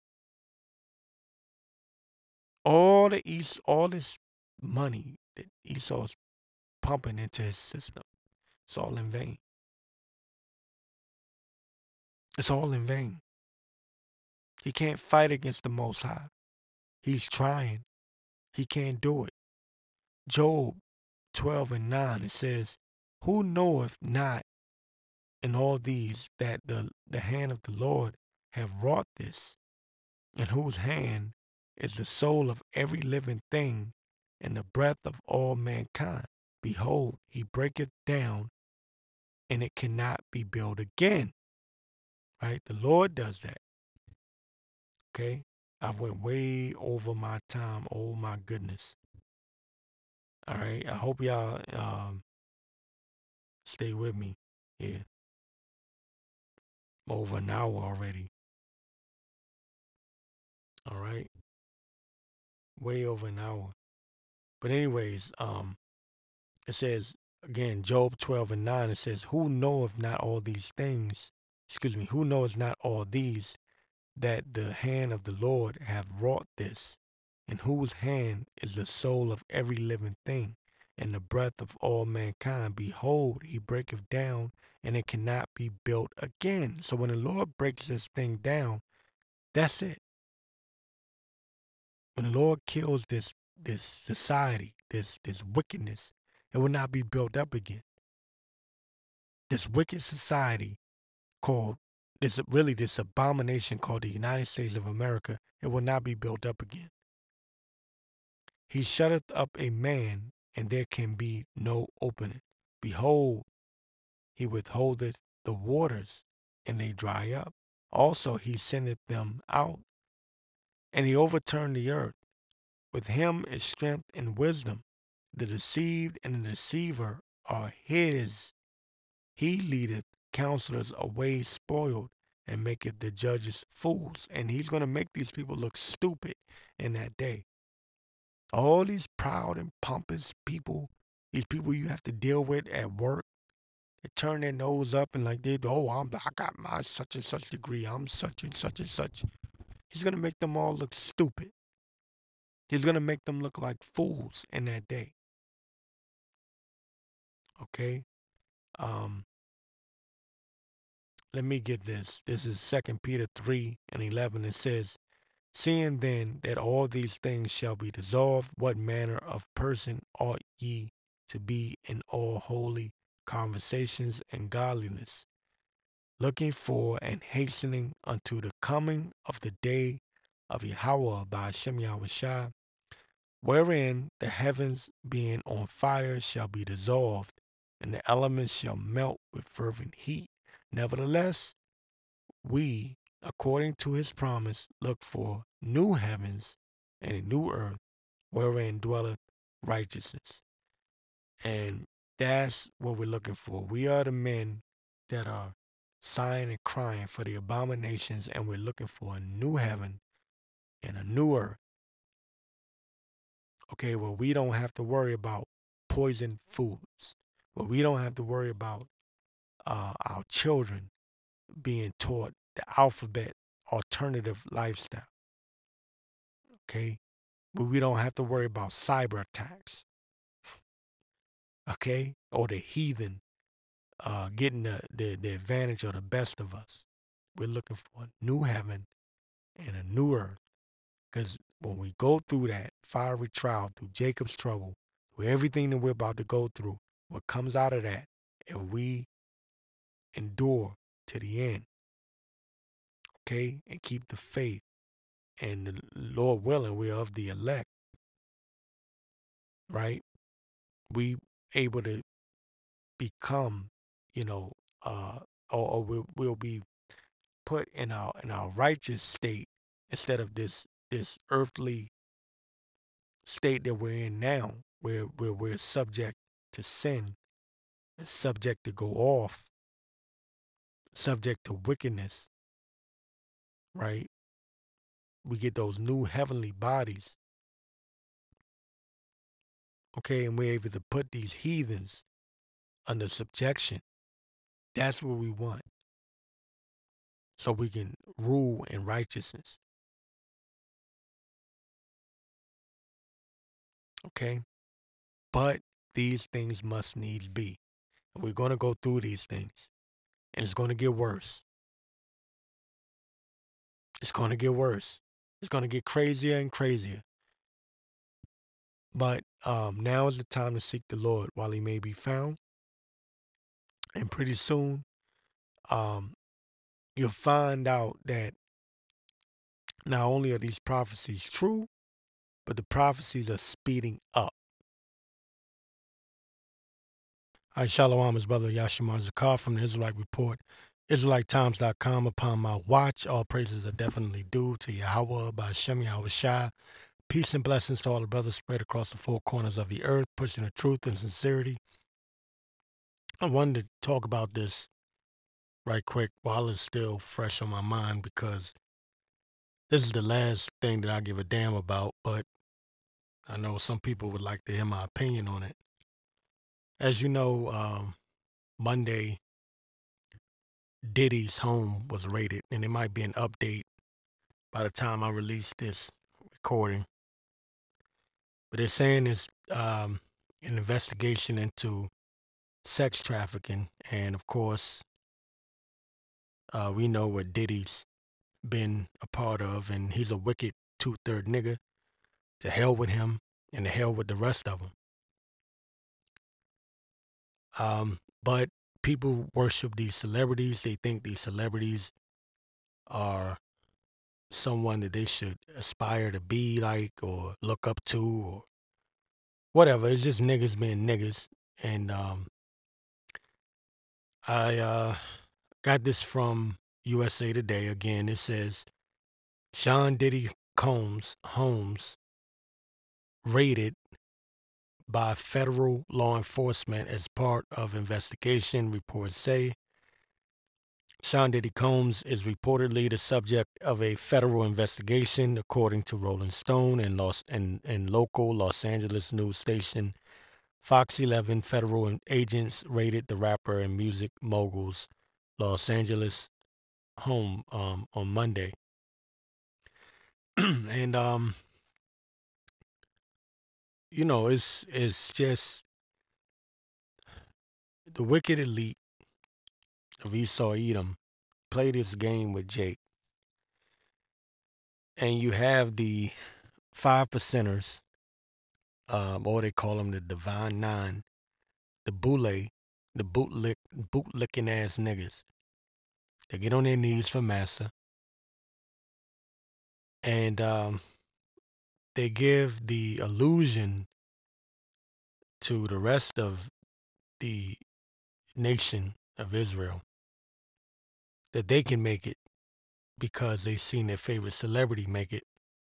All this money that Esau's pumping into his system, it's all in vain. It's all in vain. He can't fight against the Most High. He's trying. He can't do it. Job 12:9, it says, who knoweth not in all these that the hand of the Lord have wrought this, in whose hand is the soul of every living thing and the breath of all mankind. Behold, he breaketh down, and it cannot be built again. Right? The Lord does that. Okay? I've went way over my time. Oh my goodness. All right. I hope y'all stay with me. Yeah. Over an hour already. All right. Way over an hour. But anyways, it says again, Job 12:9, it says, who knoweth not all these things? Excuse me, who knoweth not all these, that the hand of the Lord hath wrought this, in whose hand is the soul of every living thing, and the breath of all mankind. Behold, he breaketh down, and it cannot be built again. So when the Lord breaks this thing down, that's it. When the Lord kills this society, this wickedness, it will not be built up again. This wicked society called this abomination called the United States of America, it will not be built up again. He shutteth up a man, and there can be no opening. Behold, he withholdeth the waters, and they dry up. Also he sendeth them out, and he overturned the earth. With him is strength and wisdom. The deceived and the deceiver are his. He leadeth counselors away spoiled, and maketh the judges fools. And he's going to make these people look stupid in that day. All these proud and pompous people, these people you have to deal with at work, they turn their nose up and like I got my such and such degree. I'm such and such and such. He's going to make them all look stupid. He's going to make them look like fools in that day. Okay? Let me get this. This is 2 Peter 3:11. It says, seeing then that all these things shall be dissolved, what manner of person ought ye to be in all holy conversations and godliness, looking for and hastening unto the coming of the day of Yahweh by Hashem Yahushua, wherein the heavens being on fire shall be dissolved, and the elements shall melt with fervent heat. Nevertheless, we, according to his promise, look for new heavens and a new earth wherein dwelleth righteousness. And that's what we're looking for. We are the men that are sighing and crying for the abominations, and we're looking for a new heaven and a new earth. Okay, well, we don't have to worry about poisoned foods. Well, we don't have to worry about our children being taught the alphabet alternative lifestyle. Okay, but we don't have to worry about cyber attacks. Okay, or the heathen getting the advantage of the best of us. We're looking for a new heaven and a new earth. Because when we go through that fiery trial, through Jacob's trouble, through everything that we're about to go through, what comes out of that, if we endure to the end, okay, and keep the faith, and the Lord willing, we're of the elect, right? We able to become, you know, or we'll be put in our righteous state instead of this earthly state that we're in now, where we're subject to sin, and subject to go off, subject to wickedness, right? We get those new heavenly bodies, okay, and we're able to put these heathens under subjection. That's what we want, so we can rule in righteousness. Okay, but these things must needs be. And we're going to go through these things, and it's going to get worse. It's going to get worse. It's going to get crazier and crazier. But now is the time to seek the Lord while he may be found. And pretty soon, um, you'll find out that not only are these prophecies true, but the prophecies are speeding up. I Shalom, his brother Yashimar Zakar from the Israelite Report, IsraeliteTimes.com. Upon my watch, all praises are definitely due to Yahweh by Shem Yahweh Shai. Peace and blessings to all the brothers spread across the four corners of the earth, pushing the truth and sincerity. I wanted to talk about this right quick while it's still fresh on my mind, because this is the last thing that I give a damn about, but I know some people would like to hear my opinion on it. As you know, Monday, Diddy's home was raided, and it might be an update by the time I release this recording. But they're saying it's an investigation into sex trafficking, and of course, we know what Diddy's been a part of, and he's a wicked two-third nigga. To hell with him, and to hell with the rest of them. But people worship these celebrities. They think these celebrities are someone that they should aspire to be like or look up to or whatever. It's just niggas being niggas. And I got this from USA Today. Again, it says Sean Diddy Combs' homes raided by federal law enforcement as part of investigation, reports say. Sean Diddy Combs is reportedly the subject of a federal investigation, according to Rolling Stone and local Los Angeles news station Fox 11. Federal agents raided the rapper and music mogul's Los Angeles home on Monday. And you know, it's just the wicked elite of Esau Edom play this game with Jake. And you have the 5%ers, or they call them the Divine Nine, the boule, the bootlicking ass niggas. They get on their knees for massa. And they give the illusion to the rest of the nation of Israel that they can make it because they've seen their favorite celebrity make it.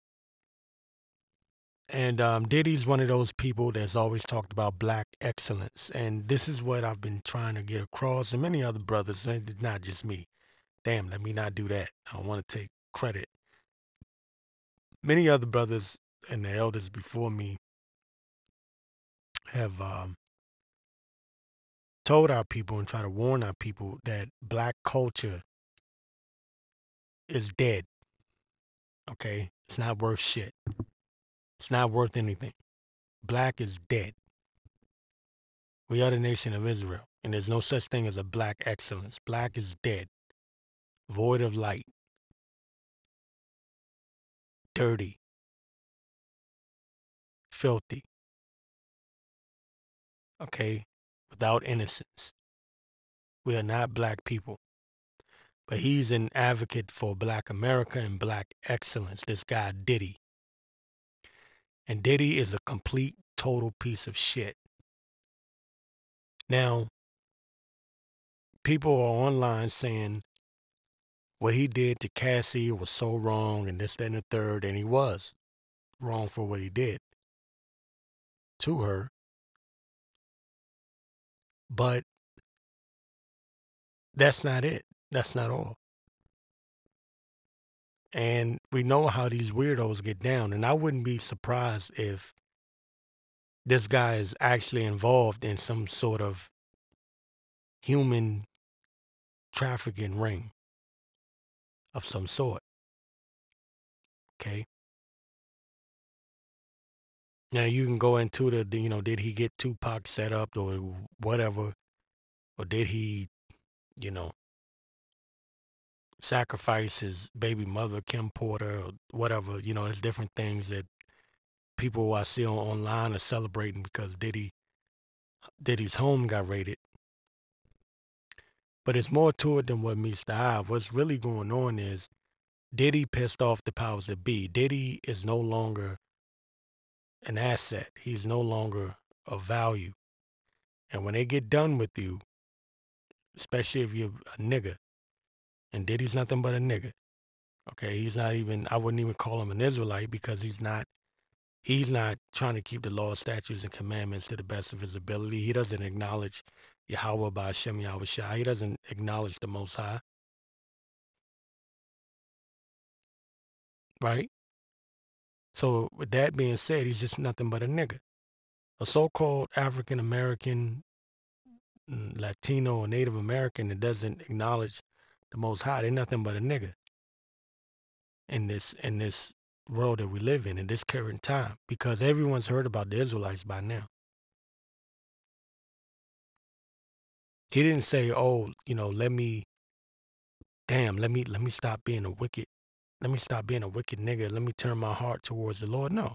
And Diddy's one of those people that's always talked about black excellence. And this is what I've been trying to get across, and many other brothers, it's not just me. Damn, let me not do that. I don't want to take credit. Many other brothers and the elders before me have told our people and try to warn our people that black culture is dead. Okay? It's not worth shit. It's not worth anything. Black is dead. We are the nation of Israel, and there's no such thing as a black excellence. Black is dead, void of light, dirty, filthy, okay, without innocence. We are not black people. But he's an advocate for black America and black excellence, this guy Diddy. And Diddy is a complete, total piece of shit. Now, people are online saying what he did to Cassie was so wrong and this, that, and the third, and he was wrong for what he did to her. But that's not it. That's not all. And we know how these weirdos get down, and I wouldn't be surprised if this guy is actually involved in some sort of human trafficking ring of some sort. Okay. Now you can go into the did he get Tupac set up or whatever, or did he, sacrifice his baby mother, Kim Porter, or whatever. You know, there's different things that people I see online are celebrating because Diddy's home got raided. But it's more to it than what meets the eye. What's really going on is Diddy pissed off the powers that be. Diddy is no longer an asset. He's no longer of value. And when they get done with you, especially if you're a nigga, and Diddy's nothing but a nigga. Okay, he's not even, I wouldn't even call him an Israelite because he's not trying to keep the law, statutes, and commandments to the best of his ability. He doesn't acknowledge Yahweh by Hashem Yahweh Shai. He doesn't acknowledge the Most High. Right? So with that being said, he's just nothing but a nigga. A so-called African American, Latino, or Native American that doesn't acknowledge the Most High, they're nothing but a nigga in this world that we live in this current time, because everyone's heard about the Israelites by now. He didn't say, "Oh, you know, let me stop being a wicked, nigga. Let me turn my heart towards the Lord." No.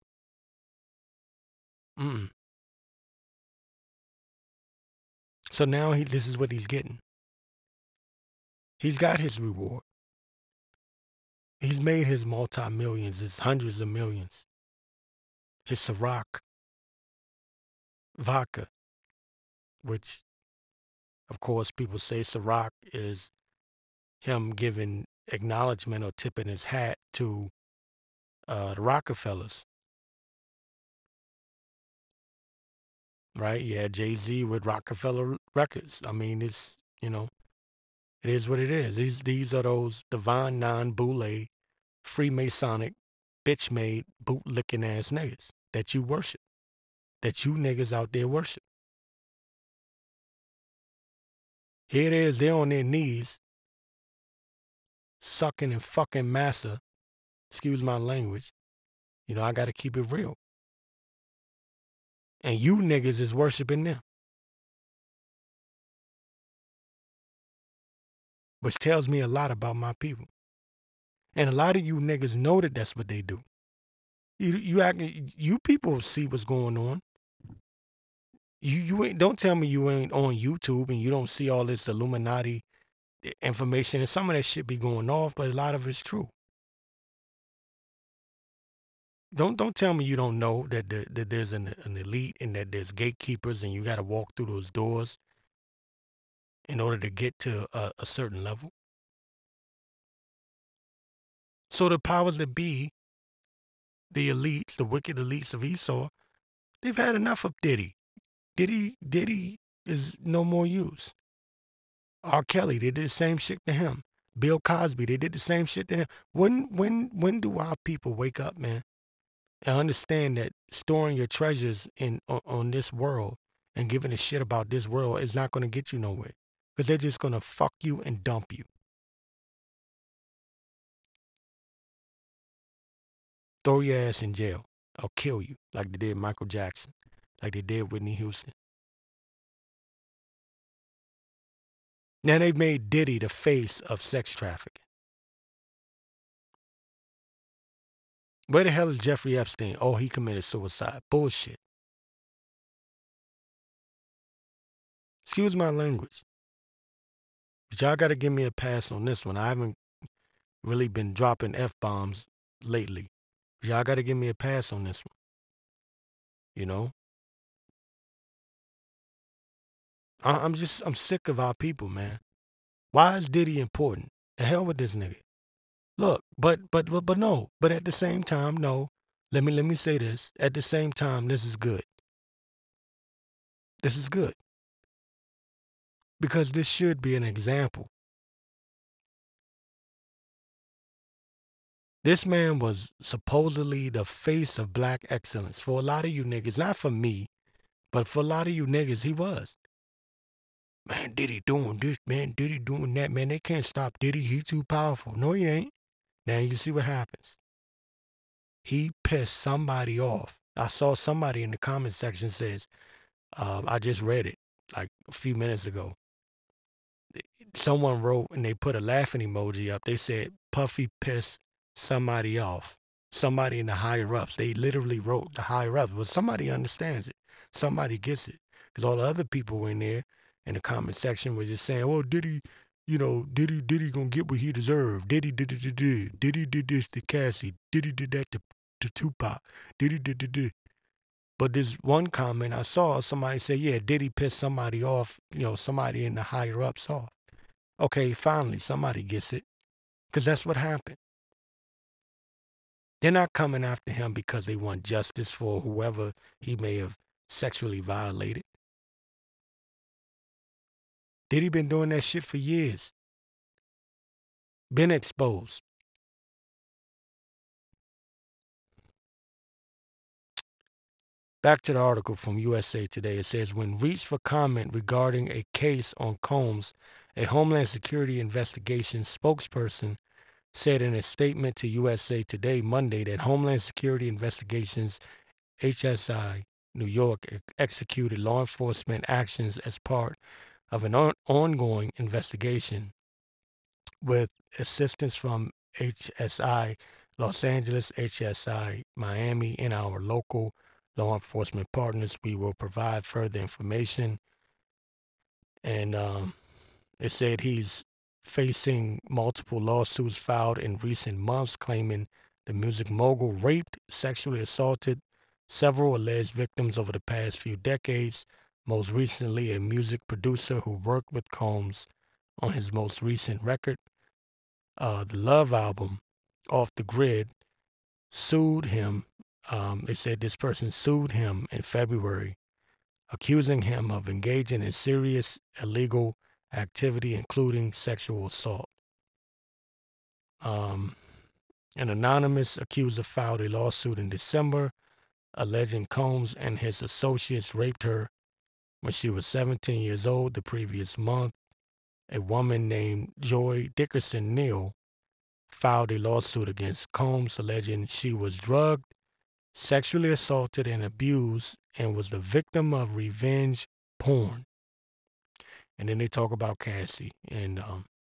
So now this is what he's getting. He's got his reward. He's made his multi-millions, his hundreds of millions. His Ciroc vodka, which, of course, people say Ciroc is him giving acknowledgement or tipping his hat to the Rockefellers. Right? Yeah, Jay-Z with Rockefeller Records. I mean, it's, you know, it is what it is. These are those divine, non-boule, Freemasonic, bitch-made, boot-licking ass niggas that you worship, that you niggas out there worship. Here it is, they're on their knees, sucking and fucking massa. Excuse my language. You know, I got to keep it real. And you niggas is worshiping them. Which tells me a lot about my people. And a lot of you niggas know that that's what they do. You people see what's going on. You ain't, don't tell me you ain't on YouTube and you don't see all this Illuminati information, and some of that shit be going off, but a lot of it's true. Don't tell me you don't know that there's an elite and that there's gatekeepers and you got to walk through those doors in order to get to a certain level. So the powers that be, the elites, the wicked elites of Esau, they've had enough of Diddy. Diddy is no more use. R. Kelly, they did the same shit to him. Bill Cosby, they did the same shit to him. When do our people wake up, man, and understand that storing your treasures on this world and giving a shit about this world is not going to get you nowhere, because they're just going to fuck you and dump you. Throw your ass in jail or kill you like they did Michael Jackson, like they did Whitney Houston. Now they've made Diddy the face of sex trafficking. Where the hell is Jeffrey Epstein? Oh, he committed suicide. Bullshit. Excuse my language. But y'all got to give me a pass on this one. I haven't really been dropping F-bombs lately. But y'all got to give me a pass on this one. You know? I'm sick of our people, man. Why is Diddy important? The hell with this nigga. Look, but no. But at the same time, no. Let me say this. At the same time, this is good. This is good. Because this should be an example. This man was supposedly the face of black excellence. For a lot of you niggas, not for me, but for a lot of you niggas, he was. Man, Diddy doing this, man, Diddy doing that, man. They can't stop Diddy. He too powerful. No, he ain't. Now you see what happens. He pissed somebody off. I saw somebody in the comment section says, I just read it like a few minutes ago. someone wrote and they put a laughing emoji up. They said, Puffy pissed somebody off. Somebody in the higher ups. They literally wrote the higher ups. But somebody understands it. Somebody gets it. Because all the other people in there in the comment section were just saying, oh, Diddy, Diddy gonna get what he deserved. Diddy did this to Cassie. Diddy did that to Tupac. Diddy did. But this one comment I saw, somebody say, yeah, Diddy pissed somebody off, somebody in the higher ups off. Okay, finally, somebody gets it. Because that's what happened. They're not coming after him because they want justice for whoever he may have sexually violated. Diddy been doing that shit for years. Been exposed. Back to the article from USA Today. It says, when reached for comment regarding a case on Combs, a Homeland Security investigation spokesperson said in a statement to USA Today Monday that Homeland Security Investigations, HSI, New York, executed law enforcement actions as part of an ongoing investigation with assistance from HSI Los Angeles, HSI Miami, and our local law enforcement partners. We will provide further information. And it said he's facing multiple lawsuits filed in recent months claiming the music mogul raped, sexually assaulted several alleged victims over the past few decades, most recently a music producer who worked with Combs on his most recent record, the Love album, Off the Grid, sued him. They said this person sued him in February, accusing him of engaging in serious illegal activity, including sexual assault. An anonymous accuser filed a lawsuit in December alleging Combs and his associates raped her when she was 17 years old the previous month. A woman named Joy Dickerson Neal filed a lawsuit against Combs alleging she was drugged, sexually assaulted, and abused and was the victim of revenge porn. And then they talk about Cassie and,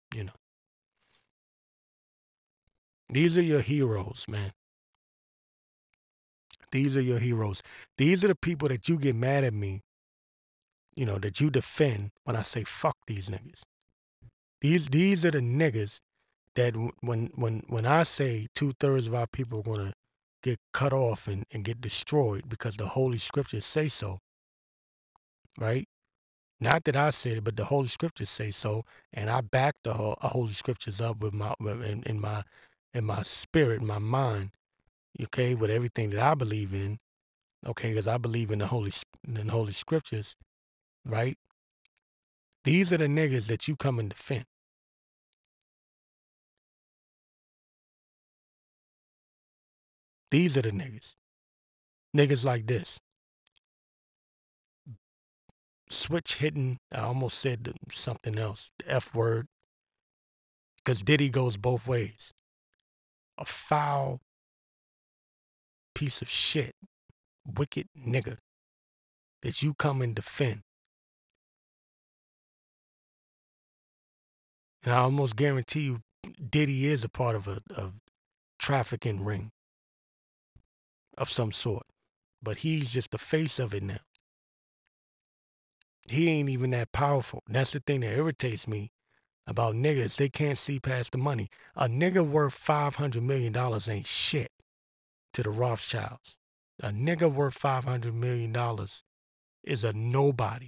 these are your heroes, man. These are your heroes. These are the people that you get mad at me, that you defend when I say fuck these niggas. These are the niggas that when I say 2/3 of our people are going to get cut off and get destroyed because the Holy Scriptures say so, right? Not that I said it, but the Holy Scriptures say so, and I back the Holy Scriptures up with in my spirit, my mind, okay, with everything that I believe in, okay, because I believe in the Holy Scriptures, right? These are the niggas that you come and defend. These are the niggas. Niggas like this. Switch hitting, I almost said something else, the F word, because Diddy goes both ways. A foul piece of shit, wicked nigga that you come and defend. And I almost guarantee you Diddy is a part of a trafficking ring of some sort. But he's just the face of it now. He ain't even that powerful. That's the thing that irritates me about niggas. They can't see past the money. A nigga worth $500 million ain't shit to the Rothschilds. A nigga worth $500 million is a nobody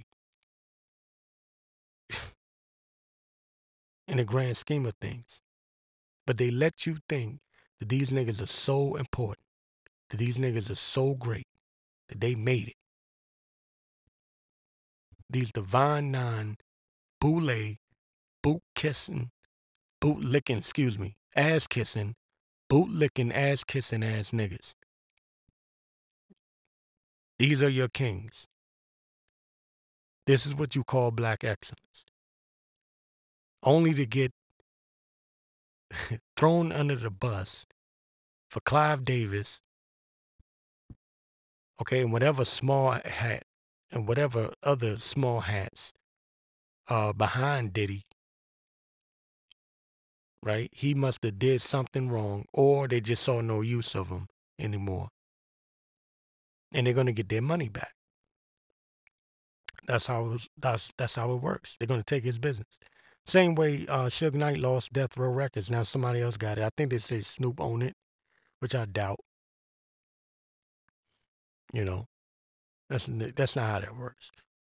in the grand scheme of things. But they let you think that these niggas are so important, that these niggas are so great, that they made it. These Divine Nine, boule, boot kissing, boot licking, ass kissing, boot licking, ass kissing ass niggas. These are your kings. This is what you call black excellence. Only to get thrown under the bus for Clive Davis, okay, and whatever small hat and whatever other small hats behind Diddy right? He must have did something wrong, or they just saw no use of him anymore. And they're going to get their money back. That's how it works. They're going to take his business. Same way Suge Knight lost Death Row Records. Now somebody else got it. I think they say Snoop owned it, which I doubt. You know, that's not how that works.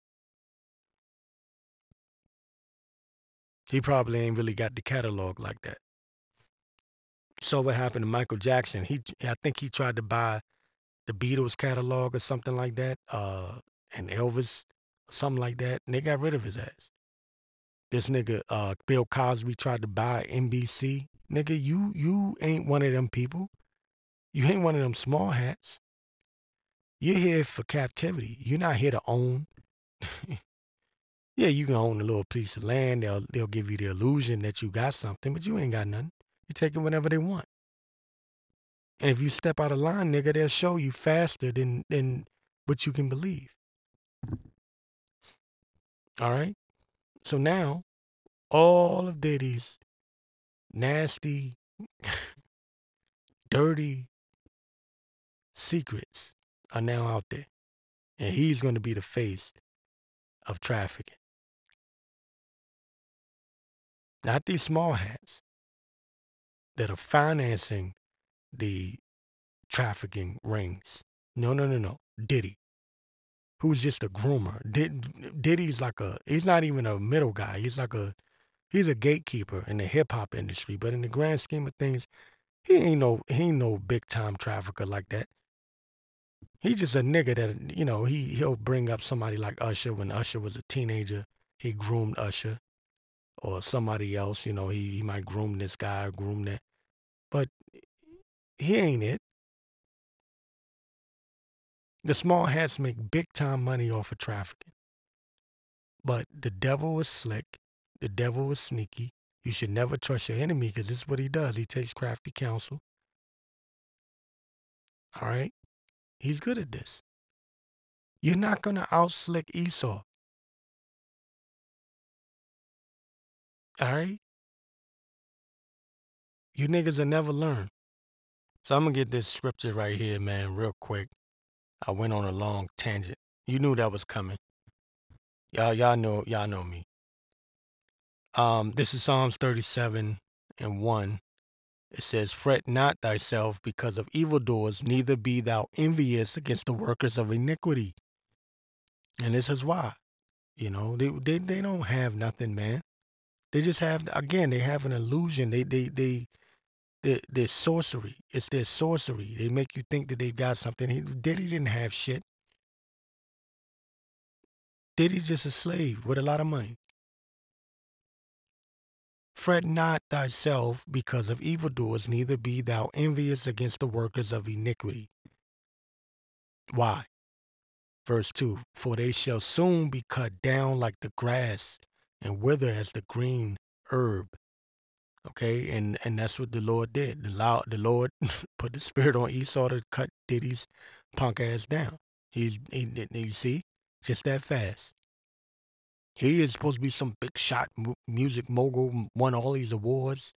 He probably ain't really got the catalog like that. So what happened to Michael Jackson? I think he tried to buy the Beatles catalog or something like that, and Elvis, something like that, and they got rid of his ass. This nigga, Bill Cosby, tried to buy NBC. Nigga, you ain't one of them people. You ain't one of them small hats. You're here for captivity. You're not here to own. Yeah, you can own a little piece of land. They'll give you the illusion that you got something, but you ain't got nothing. You take it whenever they want. And if you step out of line, nigga, they'll show you faster than what you can believe. All right? So now, all of Diddy's nasty, dirty secrets are now out there. And he's going to be the face of trafficking. Not these small hats that are financing the trafficking rings. No. Diddy, who's just a groomer. Diddy's he's not even a middle guy. He's a gatekeeper in the hip hop industry. But in the grand scheme of things, he ain't no big time trafficker like that. He's just a nigga that, he'll bring up somebody like Usher. When Usher was a teenager, he groomed Usher. Or somebody else, he might groom this guy or groom that. But he ain't it. The small hats make big time money off of trafficking. But the devil was slick. The devil was sneaky. You should never trust your enemy because this is what he does. He takes crafty counsel. All right? He's good at this. You're not going to out-slick Esau. All right? You niggas will never learn. So I'm going to get this scripture right here, man, real quick. I went on a long tangent. You knew that was coming. Y'all know me. This is Psalms 37:1. It says, "Fret not thyself because of evildoers, neither be thou envious against the workers of iniquity." And this is why. They don't have nothing, man. They just have, again, they have an illusion. They're sorcery. It's their sorcery. They make you think that they've got something. Diddy didn't have shit. Diddy's just a slave with a lot of money. Fret not thyself because of evildoers, neither be thou envious against the workers of iniquity. Why? Verse 2, "For they shall soon be cut down like the grass and wither as the green herb." Okay, and that's what the Lord did. The Lord put the spirit on Esau to cut Diddy's punk ass down. You see, just that fast. He is supposed to be some big shot music mogul, won all these awards.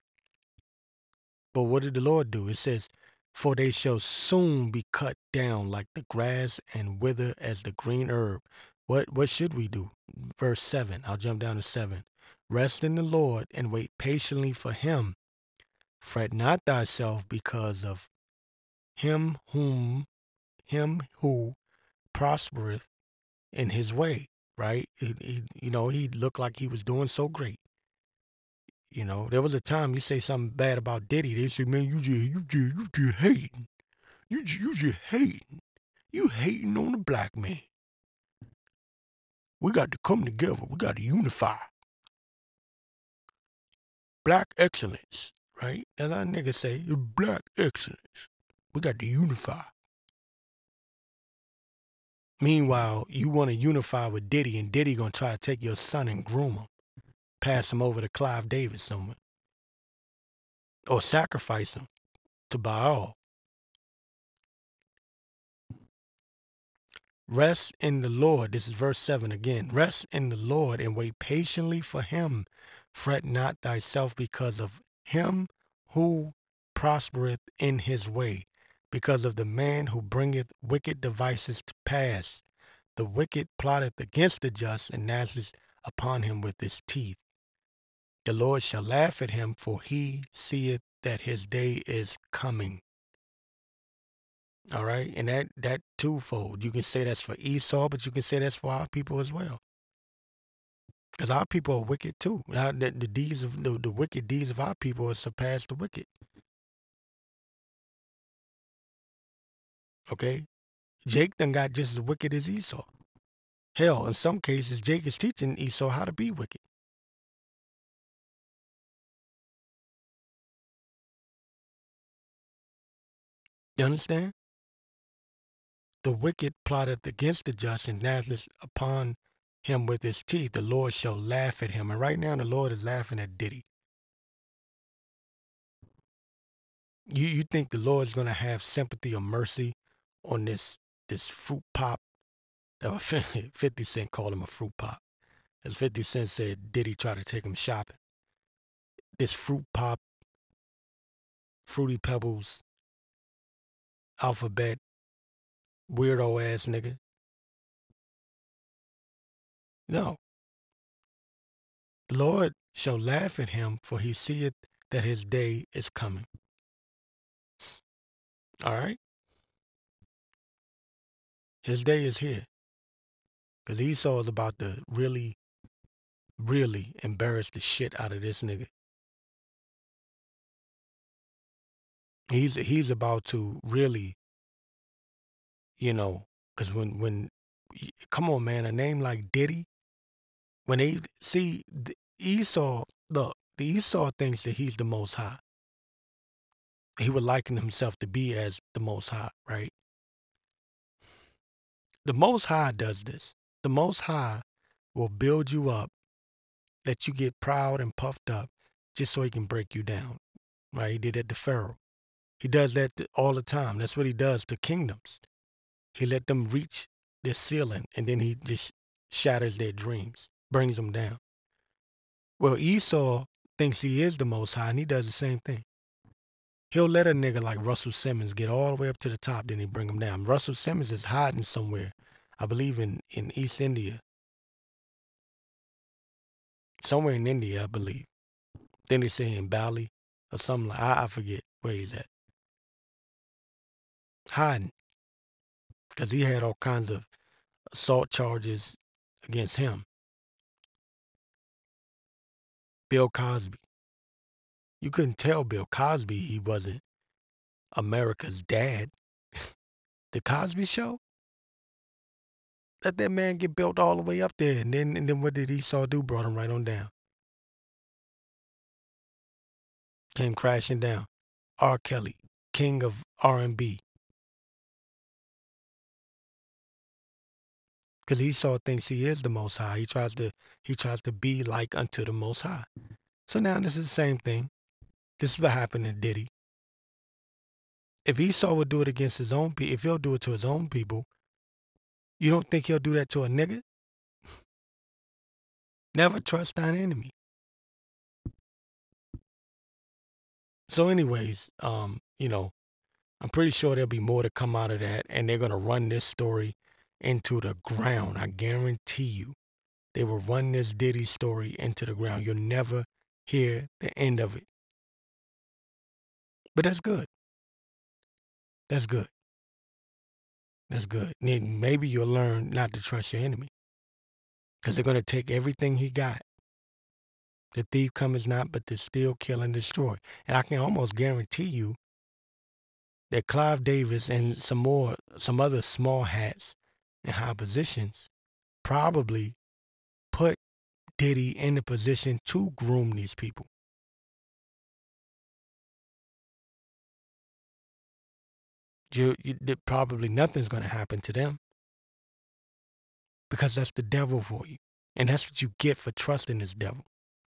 But what did the Lord do? It says, "For they shall soon be cut down like the grass and wither as the green herb." What should we do? Verse 7. I'll jump down to 7. "Rest in the Lord and wait patiently for him. Fret not thyself because of him who prospereth in his way." Right? He looked like he was doing so great. There was a time you say something bad about Diddy, they say, "Man, you just hating. You just hating. You hating on the black man. We got to come together. We got to unify. Black excellence," right? That's how niggas say, "Black excellence. We got to unify." Meanwhile, you want to unify with Diddy, and Diddy gonna try to take your son and groom him, pass him over to Clive Davis somewhere, or sacrifice him to Baal. "Rest in the Lord." This is verse 7 again. "Rest in the Lord and wait patiently for him. Fret not thyself because of him who prospereth in his way, because of the man who bringeth wicked devices to pass. The wicked plotteth against the just, and gnasheth upon him with his teeth. The Lord shall laugh at him, for he seeth that his day is coming. All right, and that twofold. You can say that's for Esau, but you can say that's for our people as well. Because our people are wicked too. The deeds of the wicked deeds of our people have surpassed the wicked. Okay, Jake done got just as wicked as Esau. Hell, in some cases, Jake is teaching Esau how to be wicked. You understand? The wicked plotteth against the just, and gnasheth upon him with his teeth. The Lord shall laugh at him. And right now, the Lord is laughing at Diddy. You think the Lord's going to have sympathy or mercy on this fruit pop? 50 Cent called him a fruit pop. As 50 Cent said, Diddy tried to take him shopping. This fruit pop, Fruity Pebbles, alphabet, weirdo ass nigga. No. The Lord shall laugh at him, for he seeth that his day is coming. All right? His day is here. Because Esau is about to really, really embarrass the shit out of this nigga. He's about to really, because when come on, man, a name like Diddy, when they see Esau, look, the Esau thinks that he's the Most High. He would liken himself to be as the Most High, right? The Most High does this. The Most High will build you up, let you get proud and puffed up, just so he can break you down, right? He did that to Pharaoh. He does that all the time. That's what he does to kingdoms. He let them reach their ceiling, and then he just shatters their dreams, brings them down. Well, Esau thinks he is the Most High, and he does the same thing. He'll let a nigga like Russell Simmons get all the way up to the top, then he bring him down. Russell Simmons is hiding somewhere, I believe in East India. Somewhere in India, I believe. Then they say in Bali or something like I forget where he's at. Hiding. Because he had all kinds of assault charges against him. Bill Cosby. You couldn't tell Bill Cosby he wasn't America's dad. The Cosby Show? Let that man get built all the way up there. And then what did Esau do? Brought him right on down. Came crashing down. R. Kelly, king of R&B. Because Esau thinks he is the Most High. He tries to be like unto the Most High. So now this is the same thing. This is what happened to Diddy. If Esau would do it against his own people, if he'll do it to his own people, you don't think he'll do that to a nigga? Never trust thine enemy. So anyways, I'm pretty sure there'll be more to come out of that, and they're going to run this story into the ground. I guarantee you. They will run this Diddy story into the ground. You'll never hear the end of it. But that's good. That's good. That's good. Then maybe you'll learn not to trust your enemy. Because they're going to take everything he got. The thief cometh not, but to steal, kill, and destroy. And I can almost guarantee you that Clive Davis and some other small hats in high positions probably put Diddy in the position to groom these people. Probably nothing's going to happen to them. Because that's the devil for you. And that's what you get for trusting this devil.